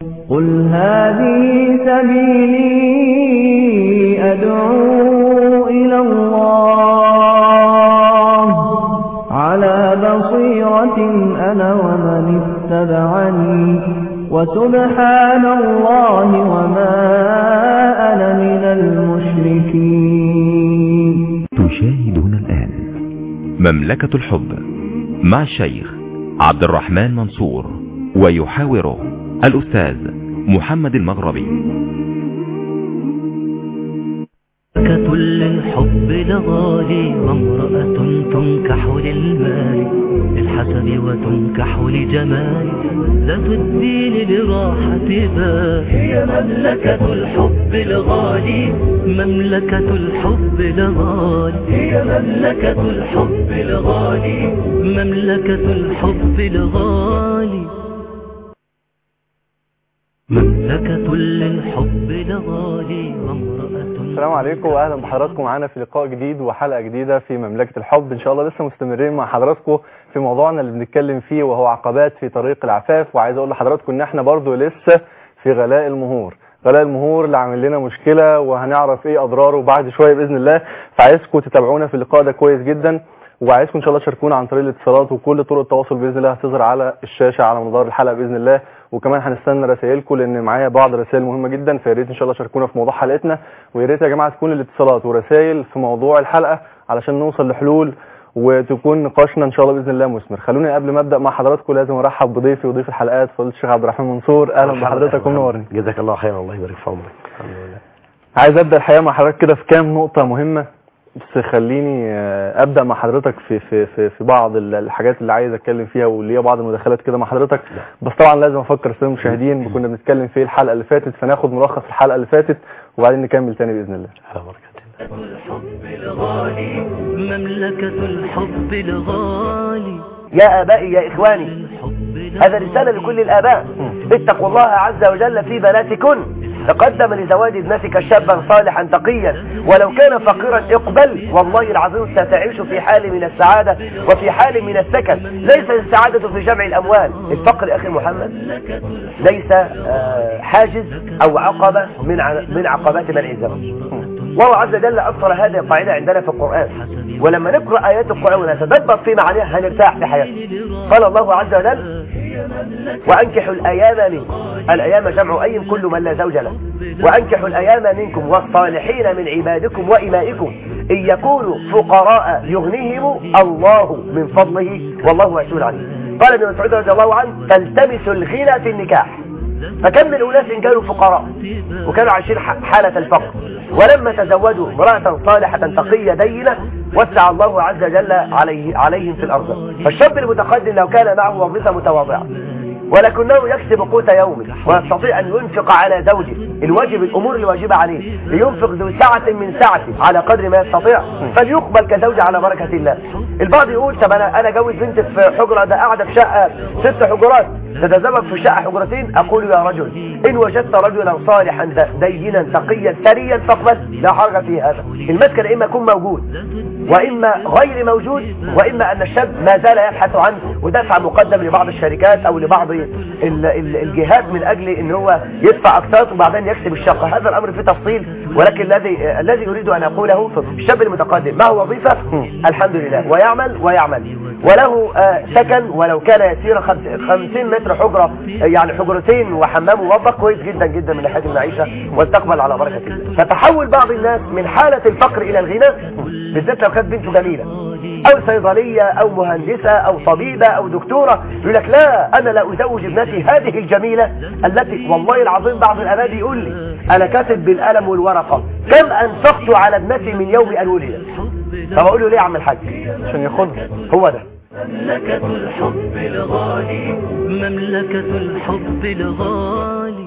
قل هذه سبيلي أدعو إلى الله على بصيرة أنا ومن اتبعني وسبحان الله وما أنا من المشركين. تشاهدون الآن مملكة الحب مع الشيخ عبد الرحمن منصور ويحاوره الأستاذ محمد المغربي. مملكة للحب لغالي وامرأة تنكح للمال للحسب وتنكح لجمال ذات الدين لراحة بال. هي مملكة الحب لغالي مملكة الحب لغالي هي مملكة الحب لغالي مملكة الحب لغالي مملكة للحب لغالي وامرأة. السلام عليكم واهلا بحضراتكم معانا في لقاء جديد وحلقة جديدة في مملكة الحب. ان شاء الله لسه مستمرين مع حضراتكم في موضوعنا اللي بنتكلم فيه وهو عقبات في طريق العفاف. وعايز اقول لحضراتكم ان احنا برضو لسه في غلاء المهور. غلاء المهور اللي عامل لنا مشكلة وهنعرف ايه اضراره بعد شوية باذن الله. فعايزكم تتابعونا في اللقاء ده كويس جدا، وعايزكم ان شاء الله تشاركونا عن طريق الاتصالات وكل طرق التواصل باذن الله هتظهر على الشاشة على مدار الحلقة باذن الله. وكمان هنستنى رسائلكم لان معايا بعض الرسائل مهمه جدا، فيا ريت ان شاء الله تشاركونا في موضوع حلقتنا. ويا ريت يا جماعه تكون الاتصالات ورسائل في موضوع الحلقه علشان نوصل لحلول وتكون نقاشنا ان شاء الله باذن الله مثمر. خلوني قبل ما ابدا مع حضراتكم لازم ارحب بضيفي وضيف الحلقات فضيله الشيخ عبد الرحمن منصور. اهلا بحضرتك ومنورني. جزاك الله خيرا، الله يبارك في عمرك. الحمد لله. عايز ابدا الحقيقه مع حضرتك كده في كام نقطه مهمه، بس خليني ابدا مع حضرتك في بعض الحاجات اللي عايز اتكلم فيها واللي هي بعض المداخلات كده مع حضرتك. بس طبعا لازم افكر الساده المشاهدين كنا بنتكلم في الحلقه اللي فاتت، فناخد ملخص الحلقه اللي فاتت وبعدين نكمل تاني باذن الله. على بركه الله. الحب الغالي مملكة الحب الغالي. يا آبائي يا إخواني، هذا رسالة لكل الآباء. اتقوا الله عز وجل في بناتكن، تقدم لزواج ابنتك شابا صالحا تقيا ولو كان فقيرا اقبل، والله العظيم ستعيش في حال من السعادة وفي حال من السكن. ليس السعادة في جمع الأموال. الفقر أخي محمد ليس حاجز أو عقبة من عقبات منع الزواج. والله عز وجل أصل هذه القاعدة عندنا في القرآن، ولما نقرأ آيات القرآن ونتدبر في معانيها هنرتاح في حياتنا. قال الله عز وجل: وأنكحوا الأيام منكم. الأيام جمع أيم كل من لا زوج له. وأنكحوا الأيام منكم والصالحين من عبادكم وإمائكم إن يكونوا فقراء يغنيهم الله من فضله والله واسع عليم. قال ابن مسعود رضي الله عنه: فالتمسوا الغنى في النكاح. فكم من أناس كانوا فقراء وكانوا عايشين حالة الفقر، ولما تزوجوا امرأة صالحة تقية دينة وسع الله عز وجل عليهم في الأرض. فالشاب المتقدم لو كان معه وظيفة متواضعة ولكنه يكسب قوت يومه ويستطيع أن ينفق على زوجه الواجب الأمور الواجبة عليه، لينفق ذو سعة من سعته على قدر ما يستطيع، فليقبل كزوج على بركة الله. البعض يقول: طب أنا جوز بنتي في حجرة، ده قاعدة في شقة 6 حجرات، تتزوج في شقة حجرتين. أقول: يا رجل، إن وجدت رجلا صالحا دينا تقيا ثريا فاقبل، لا حرج في هذا. المسكن إما يكون موجود وإما غير موجود، وإما أن الشاب ما زال يبحث عنه ودفع مقدم لبعض الشركات أو لبعض الجهات من أجل أن هو يدفع أقساط وبعدين يكسب الشقة. هذا الأمر فيه تفصيل، ولكن الذي أريد أن أقوله: الشاب المتقدم معه وظيفة الحمد لله ويعمل وله سكن ولو كان يسير 50 متر حجرة، يعني حجرتين وحمام ومطبخ، كويس جدا جدا من ناحية المعيشة واستقبل على بركة الله. فتحول بعض الناس من حالة الفقر إلى الغنى، بالذات لو كانت بنته جميلة أو صيدلية أو مهندسة أو طبيبة أو دكتورة، يقول لك: لا، أنا لا أزوج ابنتي هذه الجميلة التي والله العظيم بعض الأباء يقول لي: أنا كاتب بالقلم والورقة كم أنفقت على ابنتي من يوم أن ولدت. فبقول له: ليه يا عم الحاج؟ عشان ياخدها. هو ده مملكة الحب الغالي مملكة الحب الغالي.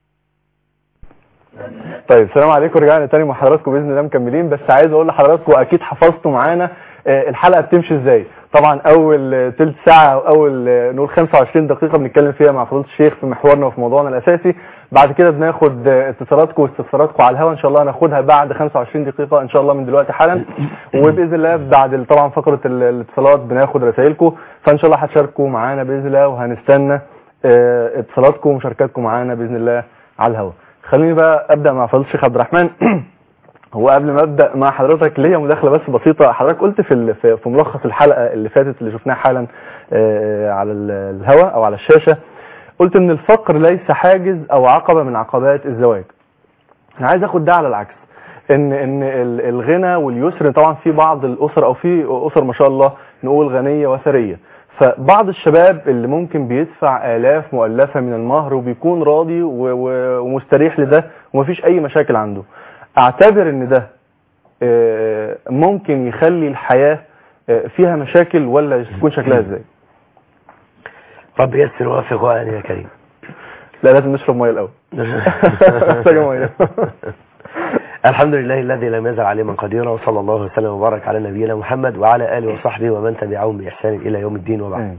طيب السلام عليكم، رجعنا تاني مع حضراتكم باذن الله مكملين. بس عايز اقول لحضراتكم اكيد حفظتوا معانا الحلقه بتمشي ازاي. طبعا اول ثلث ساعه او اول نقول 25 دقيقه بنتكلم فيها مع فضيله الشيخ في محورنا وفي موضوعنا الاساسي. بعد كده بناخد اتصالاتكم واستفساراتكم على الهواء، ان شاء الله هناخدها بعد 25 دقيقه ان شاء الله من دلوقتي حالا. وباذن الله بعد طبعا فقره الاتصالات بناخد رسائلكم، فان شاء الله هتشاركوا معانا باذن الله وهنستنى اتصالاتكم ومشاركاتكم معانا باذن الله على الهواء. خليني بقى ابدا مع فضيله الشيخ عبد الرحمن. هو قبل ما ابدا مع حضرتك ليا مداخله بس بسيطه. حضرتك قلت في ملخص الحلقه اللي فاتت اللي شفناها حالا على الهواء او على الشاشه، قلت ان الفقر ليس حاجز او عقبه من عقبات الزواج. انا عايز اخد ده على العكس، ان الغنى واليسر، طبعا في بعض الاسر او في اسر ما شاء الله نقول غنيه وثريه، فبعض الشباب اللي ممكن بيدفع آلاف مؤلفة من المهر وبيكون راضي ومستريح لده ومفيش أي مشاكل عنده. أعتبر إن ده ممكن يخلي الحياة فيها مشاكل ولا تكون شكلها إزاي؟ رب يسر ووفق وأنا يا كريم. لا لازم نشرب مية الأول. محتاجة مية. الحمد لله الذي لم يزل عليما قديرا، وصلى الله وسلم وبارك على نبينا محمد وعلى آله وصحبه ومن تبعهم بإحسان إلى يوم الدين وبعد.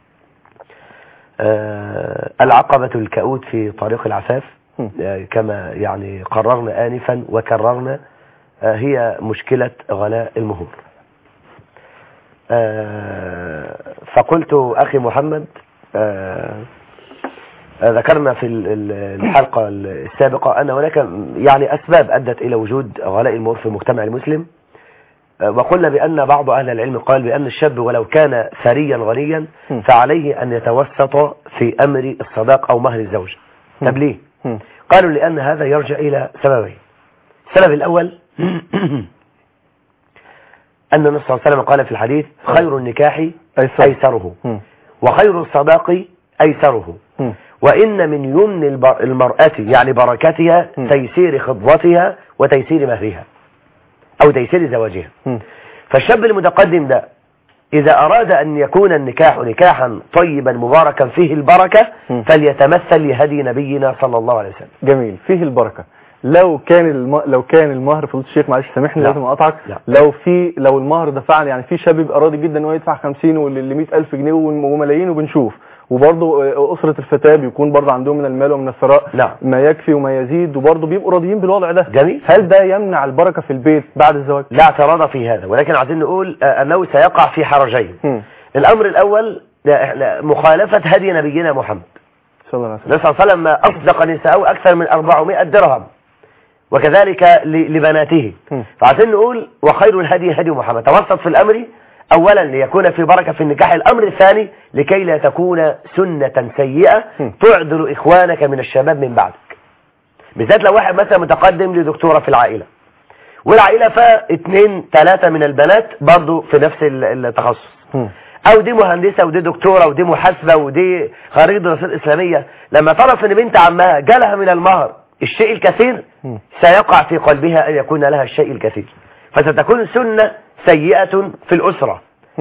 العقبة الكؤوت في طريق العفاف كما يعني قررنا آنفا وكررنا هي مشكلة غلاء المهور. فقلت أخي محمد، ذكرنا في الحلقة السابقة أن هناك يعني أسباب أدت إلى وجود غلاء المهور في المجتمع المسلم، وقلنا بأن بعض أهل العلم قال بأن الشاب ولو كان ثريا غنيا فعليه أن يتوسط في أمر الصداق أو مهر الزوجة. طب ليه؟ قالوا لأن هذا يرجع إلى سببين. السبب الأول أن النبي صلى الله عليه وسلم قال في الحديث: خير النكاح أيسره، وخير الصداق أيسره، وإن من يمن المرأة يعني بركتها تيسير خطبتها وتيسير مهرها أو تيسير زواجها. فالشاب المتقدم ده إذا أراد أن يكون النكاح نكاحا طيبا مباركا فيه البركة فليتمثل لهدي نبينا صلى الله عليه وسلم. جميل، فيه البركة. لو كان المهر فضيلة الشيخ، معلش سامحني لازم اقطعك، لو المهر ده فعلا يعني في شاب يبقى راضي جدا ان هو يدفع 50 واللي 100,000 جنيه وملايين وبنشوف، وبرضه أسرة الفتاة بيكون برضه عندهم من المال ومن الثراء ما يكفي وما يزيد، وبرضه بيبقوا راضيين بالوضع ده. جميل. هل ده يمنع البركة في البيت بعد الزواج؟ لا اعتراض في هذا، ولكن عايزين نقول أنه سيقع في حرجين. الأمر الأول مخالفة هدي نبينا محمد صلى الله عليه وسلم. النبي صلى الله عليه وسلم أصدق نساءه أكثر من 400 درهم، وكذلك لبناته. فعايزين نقول وخير الهدي هدي محمد. توسط في الأمر أولا ليكون في بركة في النكاح. الأمر الثاني لكي لا تكون سنة سيئة تعدل إخوانك من الشباب من بعدك، بالذات لو واحد مثلا متقدم لدكتورة في العائلة، والعائلة فيها 2-3 من البنات برضو في نفس التخصص، أو دي مهندسة ودي دكتورة ودي محاسبة ودي خريجة دراسات إسلامية. لما تعرف أن بنت عمها جالها من المهر الشيء الكثير سيقع في قلبها أن يكون لها الشيء الكثير، فستكون سنة سيئة في الأسرة،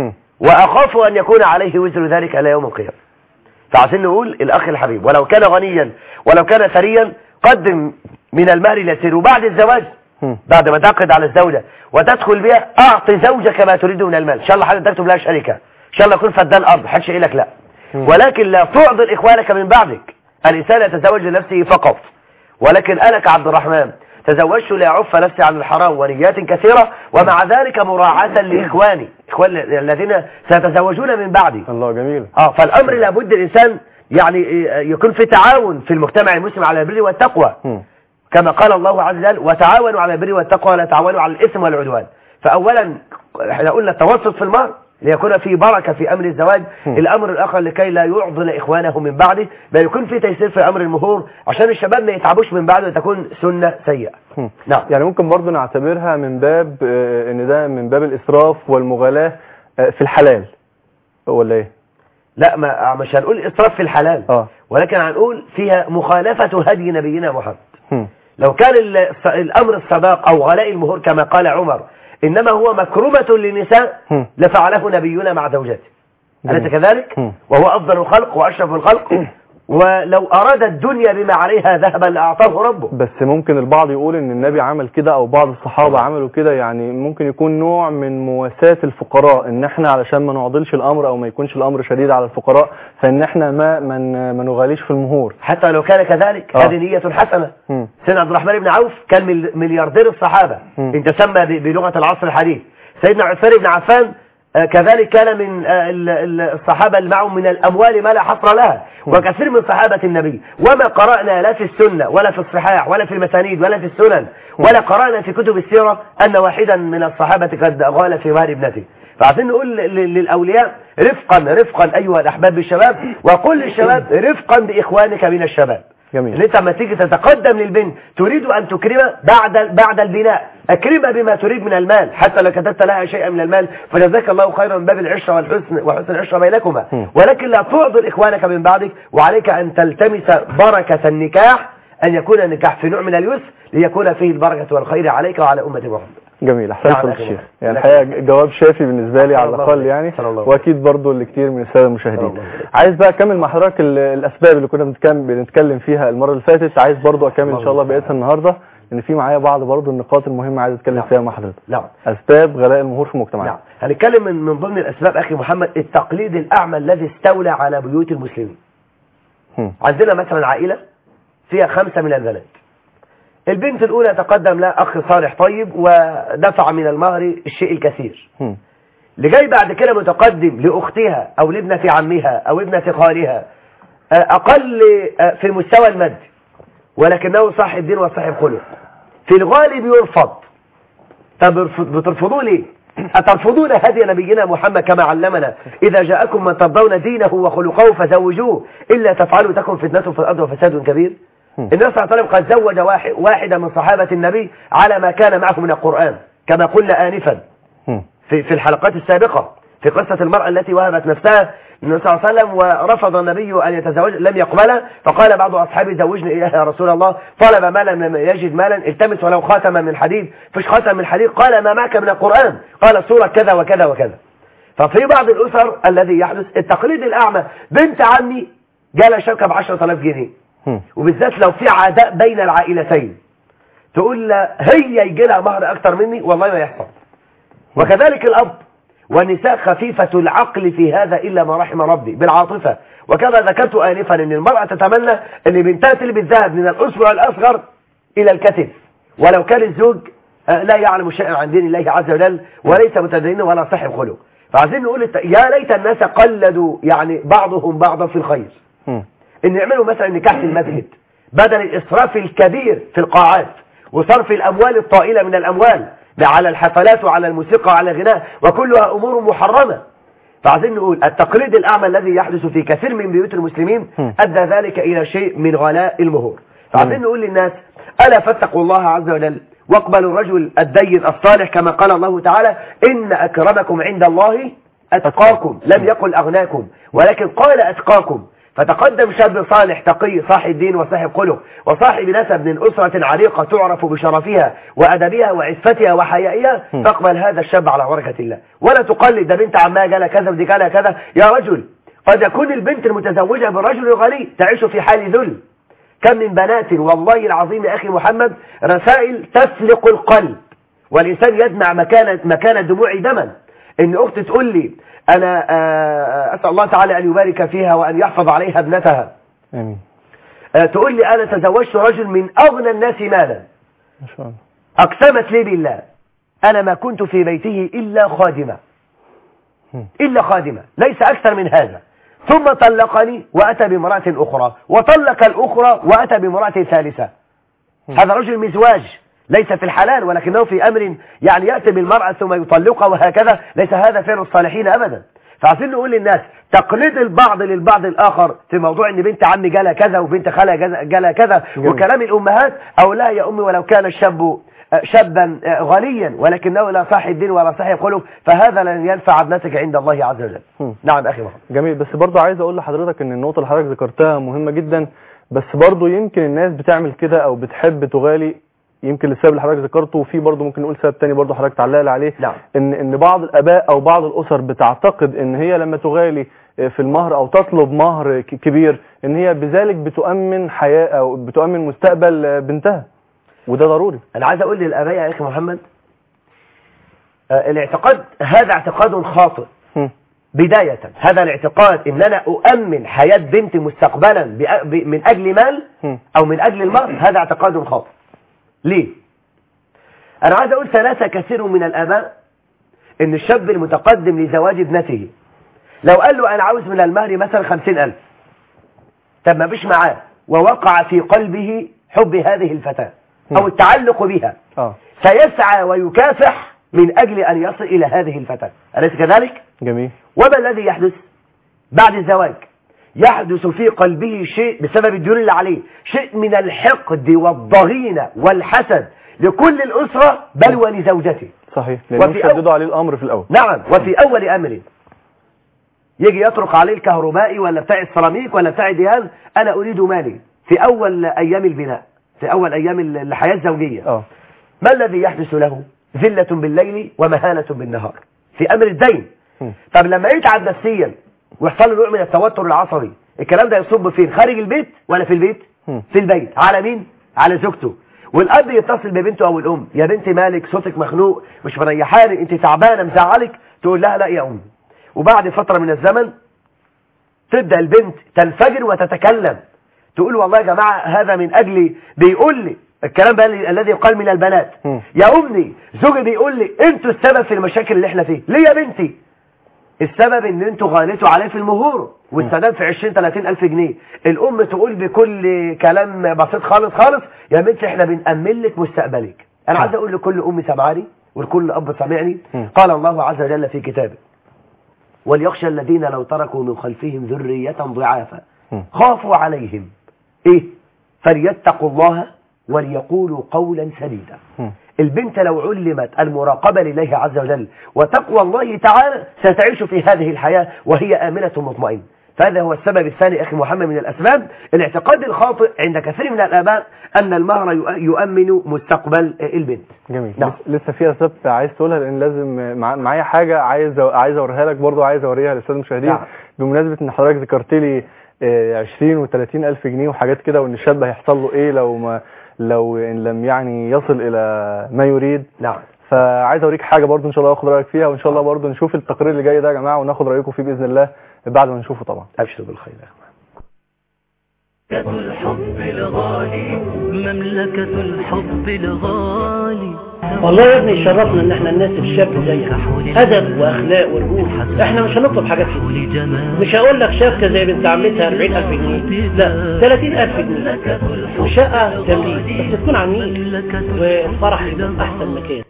وأخاف أن يكون عليه وزر ذلك إلى يوم القيامة. فعايزين نقول الأخ الحبيب ولو كان غنيا ولو كان ثريا قدم من المال اليسير، وبعد الزواج بعد ما تعقد على الزوجة وتدخل بها أعطي زوجك ما تريده من المال. إن شاء الله حد تكتب لها شركة، إن شاء الله يكون فدان أرض، حدش يقولك لا، ولكن لا تعضل إخوانك من بعدك. الإنسان يتزوج لنفسه فقط، ولكن أنا كعبد الرحمن تزوجت لأعف نفسي عن الحرام ونيات كثيرة، ومع ذلك مراعاة لإخواني الذين سيتزوجون من بعدي. الله جميل. فالأمر لابد الإنسان يعني يكون في تعاون في المجتمع المسلم على البر والتقوى، كما قال الله عز وجل: وتعاونوا على البر والتقوى ولا تعاونوا على الإثم والعدوان. فأولا احنا قلنا التوسط في المهر ليكون في بركة في أمر الزواج. الأمر الآخر لكي لا يعضل إخوانه من بعده، بل يكون في تيسير في أمر المهور عشان الشباب ما يتعبوش من بعده وتكون سنة سيئة. نعم. يعني ممكن برضو نعتبرها من باب ان ده من باب الإسراف والمغالاة في الحلال ولا ايه؟ لا، مش هنقول إسراف في الحلال، ولكن هنقول فيها مخالفة هدي نبينا محمد. لو كان الأمر الصداق أو غلاء المهور كما قال عمر إنما هو مكرمة للنساء لفعله نبينا مع زوجاته، أليس كذلك؟ وهو أفضل الخلق وأشرف الخلق، ولو أراد الدنيا بما عليها ذهبا لأعطاه ربه. بس ممكن البعض يقول إن النبي عمل كده أو بعض الصحابة عملوا كده، يعني ممكن يكون نوع من مواساة الفقراء، إن إحنا علشان ما نعضلش الأمر أو ما يكونش الأمر شديد على الفقراء فإن إحنا ما نغاليش في المهور. حتى لو كان كذلك هذه نية حسنة. سيدنا عبد الرحمن بن عوف كان ملياردير الصحابة، إن تسمى بلغة العصر الحديث. سيدنا عثمان بن عفان كذلك كان من الصحابة اللي معهم من الأموال ما لا حصر لها، وكثير من صحابة النبي. وما قرأنا لا في السنة ولا في الصحاح ولا في المسانيد ولا في السنن ولا قرأنا في كتب السيرة أن واحدا من الصحابة قد غال في مال ابنته. فعايزين نقول للأولياء رفقا أيها الأحباب بالشباب، وقل للشباب رفقا بإخوانك من الشباب. جميل. انت لما تيجي تتقدم للبنت تريد ان تكرمها بعد البناء، اكرمها بما تريد من المال، حتى لو كتبت لها شيئا من المال فجزاك الله خيرا من باب العشره والحسن وحسن العشره بينكما، ولكن لا تعذر اخوانك من بعدك، وعليك ان تلتمس بركه النكاح، ان يكون النكاح في نوع من اليسر ليكون فيه البركه والخير عليك وعلى امه محمد. جميل. احسنت يا شيخ، يعني الحقيقه جواب شافي بالنسبه لي على الاقل يعني، واكيد برضو لكتير من الساده المشاهدين. عايز بقى اكمل مع حضرتك الاسباب اللي كنا بنتكلم فيها المره اللي فاتت، عايز برضو اكمل ان شاء الله بقيتها النهارده، لان في معايا بعض برضو النقاط المهمه عايز اتكلم فيها مع حضرتك. نعم. اسباب غلاء المهور في المجتمع. نعم. هنتكلم من ضمن الاسباب اخي محمد التقليد الاعمى الذي استولى على بيوت المسلمين. عندنا مثلا عائله فيها 5 من البنات، البنت الأولى تقدم لها أخ صالح طيب ودفع من المهر الشيء الكثير، اللي جاي بعد كده متقدم لأختها أو لابنة عمها أو ابنة خالها أقل في المستوى المادي، ولكنه صاحب دين وصاحب خلق، في الغالب يرفض. طب بترفضوه ليه؟ أترفضون هدي نبينا محمد كما علمنا إذا جاءكم من ترضون دينه وخلقه فزوجوه إلا تفعلوا تكن فتنة في الأرض وفساد كبير. النبي صلى الله عليه وسلم قد زوج واحدة من صحابة النبي على ما كان معه من القرآن كما قلنا آنفا في الحلقات السابقة في قصة المرأة التي وهبت نفسها النبي صلى الله عليه وسلم ورفض النبي أن يتزوج، لم يقبلها، فقال بعض أصحابه زوجني إياها يا رسول الله، طلب مالا لم يجد مالا، التمس ولو خاتما من حديد، فيش خاتم من حديد، قال ما معك من القرآن، قال سورة كذا وكذا وكذا. ففي بعض الأسر الذي يحدث التقليد الأعمى، بنت عمي جالها شبكة ب10,000 جنيه، وبالذات لو في عداء بين العائلتين تقول لا هي يجي لها مهر أكتر مني، والله ما يحصل. وكذلك الأب، والنساء خفيفة العقل في هذا إلا ما رحم ربي بالعاطفة، وكما ذكرت آنفا أن المرأة تتمنى أن بنتها تلبس ذهب من الأسبوع الأصغر إلى الكتف، ولو كان الزوج لا يعلم شيئا عن دين الله عز وجل وليس متدين ولا صاحب خلق. فعايزين نقول يا ليت الناس قلدوا يعني بعضهم بعضا في الخير، ان يعملوا مثلا نكاح في المسجد بدل الإسراف الكبير في القاعات وصرف الأموال الطائلة من الأموال على الحفلات وعلى الموسيقى وعلى الغناء، وكلها أمور محرمة. فعايزين نقول التقليد الأعمى الذي يحدث في كثير من بيوت المسلمين أدى ذلك إلى شيء من غلاء المهور. فعايزين نقول للناس ألا فاتقوا الله عز وجل واقبلوا الرجل الدين الصالح كما قال الله تعالى إن أكرمكم عند الله أتقاكم، لم يقل أغناكم ولكن قال أتقاكم. فتقدم شاب صالح تقي صاحب دين وصاحب خلق وصاحب نسب من أسرة عريقة تعرف بشرفها وأدبها وعفتها وحيائها، فاقبل هذا الشاب على بركة الله، ولا تقلد ده بنت عمها جالها كذا ودي جالها كذا. يا رجل قد يكون البنت المتزوجة بالرجل غني تعيش في حال ذل. كم من بنات والله العظيم يا أخي محمد رسائل تسلق القلب، والإنسان يدمع مكان دموع دما. إن أخت تقول لي أنا أسأل الله تعالى أن يبارك فيها وأن يحفظ عليها ابنتها. آمين. تقول لي أنا تزوجت رجل من أغنى الناس مالا، ما شاء الله، أقسمت لي بالله أنا ما كنت في بيته إلا خادمة، إلا خادمة ليس أكثر من هذا، ثم طلقني وأتى بامرأة أخرى وطلق الأخرى وأتى بامرأة ثالثة. هذا رجل مزواج ليس في الحلال، ولكنه في أمر يعني يأتي بالمرأة ثم يطلقها وهكذا، ليس هذا فعل الصالحين أبدا. فعايزين نقول للناس تقليد البعض للبعض الآخر في موضوع ان بنت عمي جالها كذا وبنت خالها جالها كذا، وكلام الأمهات أو لا يا أمي ولو كان الشاب شابا غنيا ولكنه لا صاحب دين ولا صاحب خلق فهذا لن ينفع ابنتك عند الله عز وجل. نعم أخي محمد. جميل. بس برضه عايز أقول لحضرتك ان النقطة اللي حضرتك ذكرتها مهمة جدا، بس برضه يمكن الناس بتعمل كده أو بتحب تغالي، يمكن السبب اللي حضرتك ذكرته، وفي برضه ممكن نقول سبب تاني برضه حضرتك تعلق عليه. نعم. ان بعض الاباء او بعض الاسر بتعتقد ان هي لما تغالي في المهر او تطلب مهر كبير ان هي بذلك بتؤمن حياة او بتؤمن مستقبل بنتها، وده ضروري. انا عايز اقول للاباء يا اخي محمد الاعتقاد هذا اعتقاد خاطئ. بداية هذا الاعتقاد ان انا اؤمن حياة بنتي مستقبلا من اجل مال او من اجل المهر، هذا اعتقاد خاطئ. ليه؟ أنا عايز أقول ثلاثة كثير من الآباء ان الشاب المتقدم لزواج ابنته لو قال له انا عاوز من المهر مثلا 50,000، طب ما فيش معاه ووقع في قلبه حب هذه الفتاة او التعلق بها، سيسعى ويكافح من اجل ان يصل الى هذه الفتاة، أليس كذلك؟ جميل. وما الذي يحدث بعد الزواج؟ يحدث في قلبه شيء بسبب الديون اللي عليه، شيء من الحقد والضغينة والحسد لكل الأسرة بل ولزوجته. صحيح، لأنهم شددوا عليه الأمر في الأول. نعم، وفي أول أمر يجي يطرق عليه الكهربائي ولا بتاع السيراميك ولا بتاع ديان، أنا أريد مالي في أول أيام البناء، في أول أيام الحياة الزوجية. ما الذي يحدث له؟ ذلة بالليل ومهانة بالنهار في أمر الدين. طب لما يتعب نفسيا ويحصل له نوع من التوتر العصبي، الكلام ده يصب فين؟ خارج البيت ولا في البيت؟ في البيت. على مين؟ على زوجته. والاب يتصل ببنته او الام، يا بنتي مالك؟ صوتك مخنوق، مش مريحاني، انت تعبانه، مزعلك. تقول لها لا يا امي. وبعد فتره من الزمن تبدا البنت تنفجر وتتكلم، تقول والله يا جماعه هذا من اجلي، بيقول لي الكلام بقى الذي يقال من البنات، يا امي زوجي بيقول لي انتوا السبب في المشاكل اللي احنا فيه. ليه يا بنتي؟ السبب ان انتوا غاليتوا عليه في المهور والسداد في 20-30 ألف جنيه. الام تقول بكل كلام بسيط خالص خالص، يا بنتي احنا بنأمن لك مستقبلك. انا عايز اقول لكل ام سمعاني ولكل اب سمعني، قال الله عز وجل في كتابه: وليخشى الذين لو تركوا من خلفهم ذرية ضعافا خافوا عليهم فليتقوا الله وليقولوا قولا سديدا. البنت لو علمت المراقبة لله عز وجل وتقوى الله تعالى ستعيش في هذه الحياة وهي آمنة مطمئنة. فهذا هو السبب الثاني أخي محمد من الأسباب، الاعتقاد الخاطئ عند كثير من الآباء أن المهر يؤمن مستقبل البنت. جميل. نعم. لسه في أسباب عايز تقولها، لأن لازم معايا حاجة عايز أوريها لك برضو، عايز أوريها للسادة المشاهدين. نعم. بمناسبة أن حضرتك ذكرت لي 20 و30 ألف جنيه وحاجات كده، وأن الشاب هيحصل له إيه لو إن لم يعني يصل إلى ما يريد. نعم. فعايز أوريك حاجة برضو إن شاء الله أخذ رأيك فيها، وإن شاء الله برضو نشوف التقرير اللي جاي ده يا جماعة وناخد رأيكم فيه بإذن الله بعد ما نشوفه طبعا. أبشر بالخير يا أخوان. الحب الغالي، مملكة الحب الغالي. والله يا ابني شرفنا ان احنا نناسب شاب زيك، ادب واخلاق ورجول. احنا مش هنطلب حاجات كتير، مش هقول لك شبكه زي بنت عمتها 40,000 جنيه، لا 30,000 جنيه، وشقه تمليك بس تكون على النيل، والفرح يكون احسن مكان.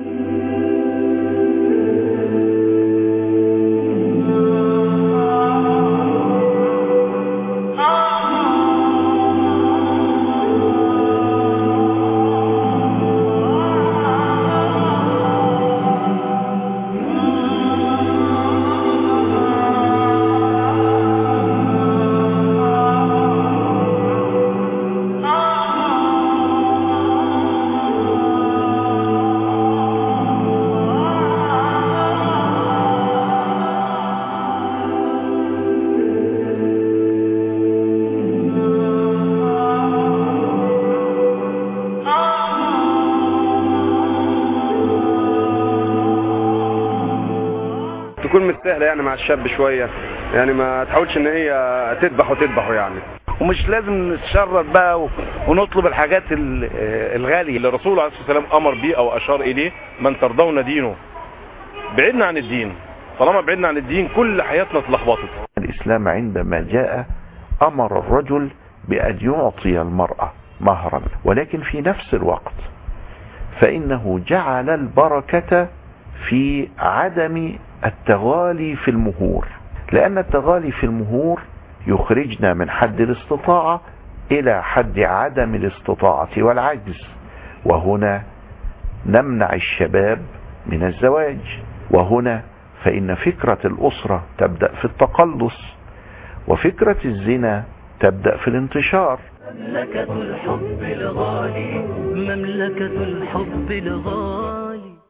تكون مستاهله يعني مع الشاب شويه، يعني ما تحاولش ان هي تذبحه يعني، ومش لازم نتشرط بقى ونطلب الحاجات الغاليه اللي الرسول عليه الصلاه والسلام امر بيه او اشار اليه: من ترضون دينه. بعدنا عن الدين، طالما بعدنا عن الدين كل حياتنا اتلخبطت. الاسلام عندما جاء امر الرجل بان يعطي المراه مهرا، ولكن في نفس الوقت فانه جعل البركه في عدم التغالي في المهور، لأن التغالي في المهور يخرجنا من حد الاستطاعة إلى حد عدم الاستطاعة والعجز، وهنا نمنع الشباب من الزواج. وهنا فإن فكرة الأسرة تبدأ في التقلص، وفكرة الزنا تبدأ في الانتشار. مملكة الحب الغالي، مملكة الحب الغالي.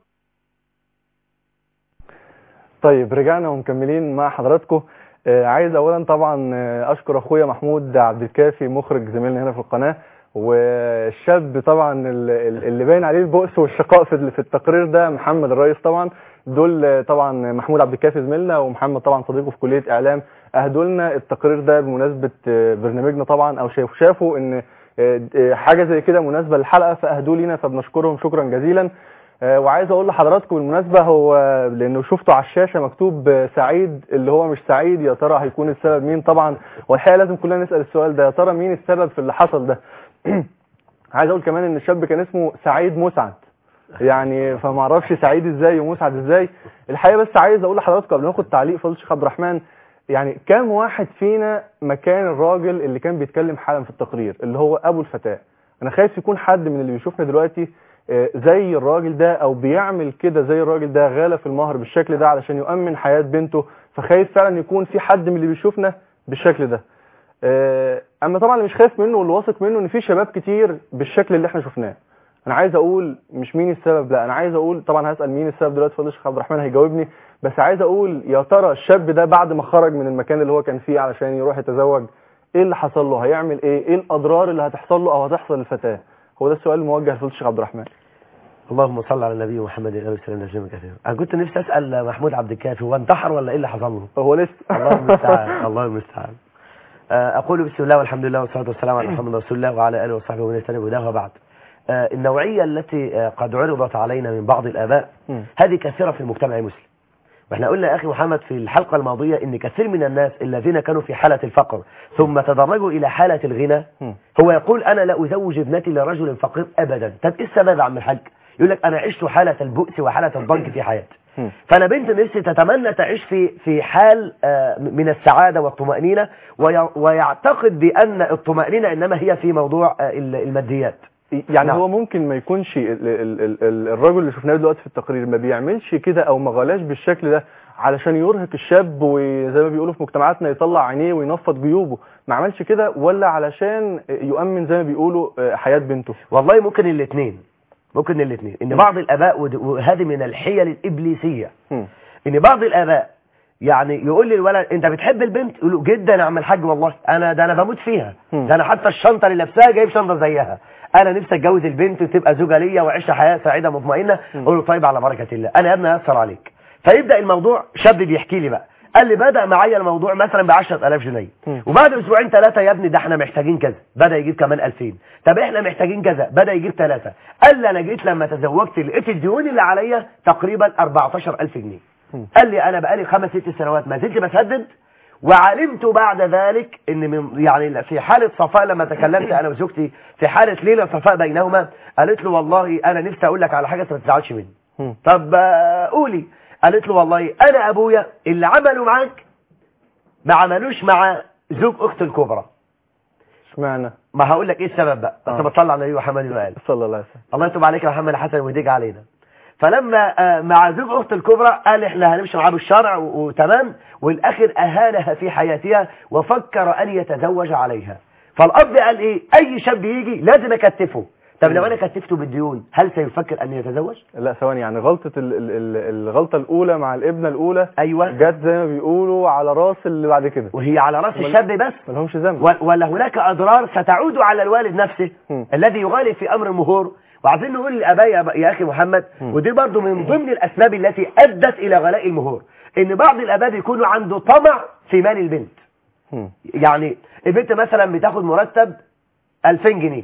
طيب رجعنا ومكملين مع حضراتكم. عايز اولا طبعا اشكر اخويا محمود عبد الكافي مخرج زميلنا هنا في القناة، والشاب طبعا اللي باين عليه البؤس والشقاء في التقرير ده محمد الرئيس. طبعا دول طبعا محمود عبد الكافي زميلنا، ومحمد طبعا صديقه في كلية اعلام، اهدوا لنا التقرير ده بمناسبة برنامجنا طبعا، او شافوا ان حاجة زي كده مناسبة للحلقة فاهدوا لنا، فبنشكرهم شكرا جزيلا. وعايز اقول لحضراتكم بالمناسبه، هو لانه شفته على الشاشه مكتوب سعيد، اللي هو مش سعيد، يا ترى هيكون السبب مين؟ طبعا والحقيقه لازم كلنا نسال السؤال ده، يا ترى مين السبب في اللي حصل ده؟ عايز اقول كمان ان الشاب كان اسمه سعيد مسعد، يعني فما اعرفش سعيد ازاي ومسعد ازاي. الحقيقه بس عايز اقول لحضراتكم قبل ما ناخد تعليق فضيله الشيخ عبد الرحمن، يعني كام واحد فينا مكان الراجل اللي كان بيتكلم حالا في التقرير اللي هو ابو الفتاه؟ انا خايف يكون حد من اللي بيشوفنا دلوقتي زي الراجل ده، او بيعمل كده زي الراجل ده، غالى في المهر بالشكل ده علشان يؤمن حياة بنته. فخايف فعلا يكون في حد من اللي بيشوفنا بالشكل ده. اما طبعا اللي مش خايف منه واللي واثق منه ان في شباب كتير بالشكل اللي احنا شفناه. انا عايز اقول مش مين السبب، لا انا عايز اقول، طبعا هسأل مين السبب دلوقتي فضيلة الشيخ عبد الرحمن هيجاوبني، بس عايز اقول يا ترى الشاب ده بعد ما خرج من المكان اللي هو كان فيه علشان يروح يتزوج، ايه اللي حصل له؟ هيعمل ايه الاضرار اللي هتحصل له او هتحصل للفتاة؟ هو ده السؤال الموجه لفضيلة الشيخ عبد الرحمن. اللهم صل على النبي محمد وعلى اله وسلم تسليما كثيرا. انا كنت نفسي اسال محمود عبد الكافي، هو انتحر ولا ايه اللي حصل له؟ هو لسه الله المستعان الله المستعان. اقول بسم الله والحمد لله والصلاه والسلام على محمد رسول الله وعلى اله وصحبه ومن يتبع هداه وبعد. النوعيه التي قد عرضت علينا من بعض الاباء هذه كثيره في المجتمع المسلم. واحنا قلنا يا اخي محمد في الحلقه الماضيه ان كثير من الناس الذين كانوا في حاله الفقر ثم تدرجوا الى حاله الغنى، هو يقول انا لا ازوج ابنتي لرجل فقير ابدا. طب ايه السبب يا عم الحاج؟ يقول لك انا عشت حاله البؤس وحاله الضنك في حياتي. فانا بنت نفسي تتمنى تعيش في حال من السعاده والطمانينه، ويعتقد بان الطمانينه انما هي في موضوع الماديات. يعني نعم. هو ممكن ما يكونش الرجل اللي شفناه دلوقتي في التقرير ما بيعملش كده او ما غلاش بالشكل ده علشان يرهق الشاب وزي ما بيقولوا في مجتمعاتنا يطلع عينيه وينفض جيوبه، ما عملش كده ولا علشان يؤمن زي ما بيقولوا حياة بنته؟ والله ممكن الاثنين، ممكن الاثنين. ان بعض الاباء، وهذه من الحيل الابليسيه، ان بعض الاباء يعني يقول لي الولد انت بتحب البنت؟ يقول له جدا يا عم الحاج والله انا بموت فيها، ده انا حتى الشنطه اللي لابساها جايب شنطه زيها، انا نفسي اتجوز البنت وتبقى زوجه ليا واعيش حياه سعيده مطمئنه. اقول له طيب على بركه الله، انا يا ابني ايسر عليك. فيبدا الموضوع، شاب بيحكي لي بقى، قال لي بدا معايا الموضوع مثلا ب 10000 جنيه، وبعد اسبوعين ثلاثه يا ابني ده احنا محتاجين كذا، بدا يجيب كمان 2000، طب احنا محتاجين كذا، بدا يجيب 3. قال لي انا جيت لما تزوجت لقيت الديون اللي عليا تقريبا 14000 جنيه. قال لي انا بقالي 5-6 سنوات ما زلت بسدد، وعلمت بعد ذلك ان من يعني في حاله صفاء لما تكلمت انا وزوجتي في حاله ليله صفاء بينهما، قالت له والله انا نفسي اقول لك على حاجه ما تزعلش مني. طب قولي. قالت له والله انا ابويا اللي عملوا معاك ما عملوش مع زوج اخت الكبرى. اشمعنى؟ ما هقول لك ايه السبب بقى. انت بتصلي على النبي محمد وقال صلى الله عليه وسلم الله يتوب عليك يا محمد حسن ويهديك علينا. فلما مع زوج اخت الكبرى قال احنا هنمشي معاه بالشرع وتمام، والاخر اهانها في حياتها وفكر ان يتزوج عليها. فالاب قال ايه؟ اي شاب يجي لازم اكتفه. طب لو انا كتفته بالديون هل سيفكر ان يتزوج؟ لا ثواني، يعني غلطه الغلطه الاولى مع الابنه الاولى ايوه جت زي ما بيقولوا على راس اللي بعد كده، وهي على راس الشاب بس، ما لهمش ذنب. ولا هناك اضرار ستعود على الوالد نفسه الذي يغالي في امر المهور. وعايزين نقول للاباء يا اخي محمد، ودي برضو من ضمن الاسباب التي ادت الى غلاء المهور، ان بعض الاباء بيكونوا عنده طمع في مال البنت. يعني البنت مثلا بتاخد مرتب 2000 جنيه،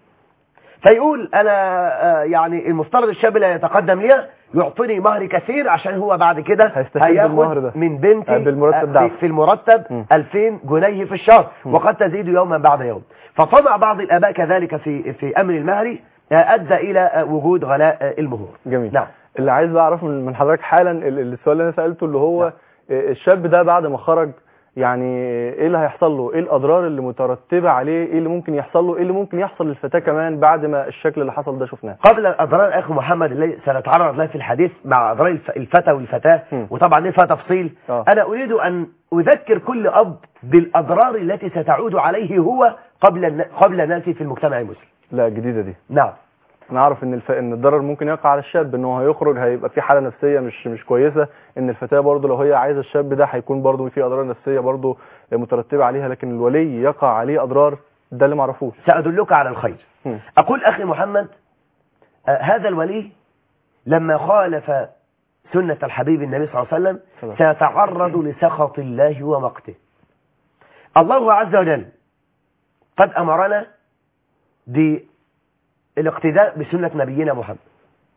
فيقول انا يعني المفترض الشاب اللي يتقدم لي يعطيني مهر كثير عشان هو بعد كده هياخد من بنتي بالمرتب في المرتب 2000 جنيه في الشهر، وقد تزيد يوما بعد يوم. فطمع بعض الاباء كذلك في امر المهر ادى الى وجود غلاء المهور. جميل. نعم. اللي عايز اعرفه من حضرتك حالا السؤال اللي انا سالته اللي هو نعم. الشاب ده بعد ما خرج يعني ايه اللي هيحصل له؟ ايه الاضرار اللي مترتبه عليه؟ ايه اللي ممكن يحصل له؟ ايه اللي ممكن يحصل للفتاه كمان بعد ما الشكل اللي حصل ده شفناه؟ قبل الاضرار اخي محمد اللي سنتعرض لها في الحديث مع اضرار الفتى والفتاه، وطبعا ليه فيها تفصيل. انا اريد ان اذكر كل اب بالاضرار التي ستعود عليه هو قبل الناس في المجتمع المسلم. لا جديده دي. نعم. انا اعرف ان ان الضرر ممكن يقع على الشاب، ان هو هيخرج هيبقى في حاله نفسيه مش كويسه، ان الفتاه برضه لو هي عايزه الشاب ده هيكون برضه في اضرار نفسيه برضه مترتبه عليها، لكن الولي يقع عليه اضرار، ده اللي ما اعرفوش. سادلك على الخير. اقول اخي محمد هذا الولي لما خالف سنه الحبيب النبي صلى الله عليه وسلم سيتعرض لسخط الله ومقته. الله عز وجل قد امرنا بالاقتداء بسنة نبينا محمد،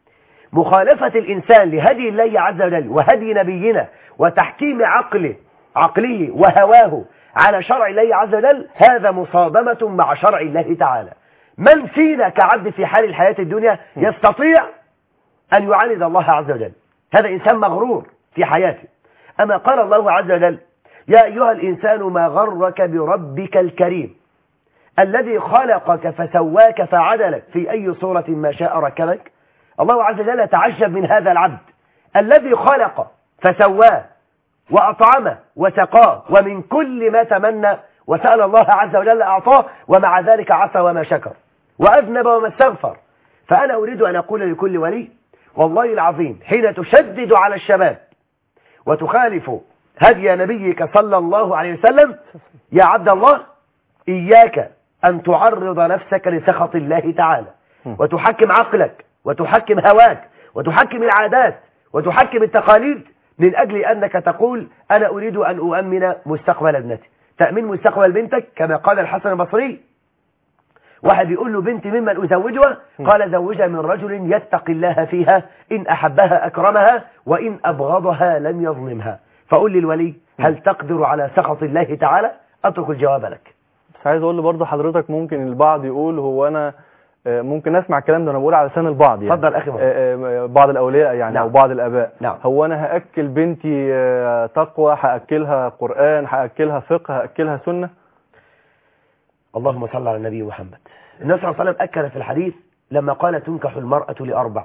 مخالفة الإنسان لهدي الله عز وجل وهدي نبينا وتحكيم عقله وهواه على شرع الله عز وجل، هذا مصادمة مع شرع الله تعالى. من فينا كعبد في حال الحياة الدنيا يستطيع أن يعاند الله عز وجل؟ هذا إنسان مغرور في حياته. أما قال الله عز وجل: يا أيها الإنسان ما غرك بربك الكريم الذي خلقك فسواك فعدلك في أي صورة ما شاء ركبك. الله عز وجل تعجب من هذا العبد الذي خلق فسواه وأطعمه وسقاه ومن كل ما تمنى وسأل الله عز وجل أعطاه، ومع ذلك عصى وما شكر وأذنب وما استغفر. فأنا أريد أن أقول لكل ولي: والله العظيم حين تشدد على الشباب وتخالف هدي نبيك صلى الله عليه وسلم، يا عبد الله إياك أن تعرض نفسك لسخط الله تعالى وتحكم عقلك وتحكم هواك وتحكم العادات وتحكم التقاليد من أجل أنك تقول أنا أريد أن أؤمن مستقبل ابنتي. تأمين مستقبل بنتك كما قال الحسن البصري، واحد يقول له: بنتي ممن أزوجها؟ قال: زوجها من رجل يتقي الله فيها، إن أحبها أكرمها وإن أبغضها لم يظلمها. فقل للولي: هل تقدر على سخط الله تعالى؟ أترك الجواب لك. بس عايز أقول برضه حضرتك ممكن البعض يقول هو أنا ممكن أسمع الكلام ده، أنا بقول على لسان البعض يعني. اتفضل أخي بعض الأولياء يعني. نعم. أو بعض الآباء. نعم. هو أنا هأكل بنتي تقوى، هأكلها قرآن، هأكلها فقه، هأكلها سنة؟ اللهم صل على النبي محمد. النبي صلى الله عليه وسلم أكد في الحديث لما قال: تنكح المرأة لأربع،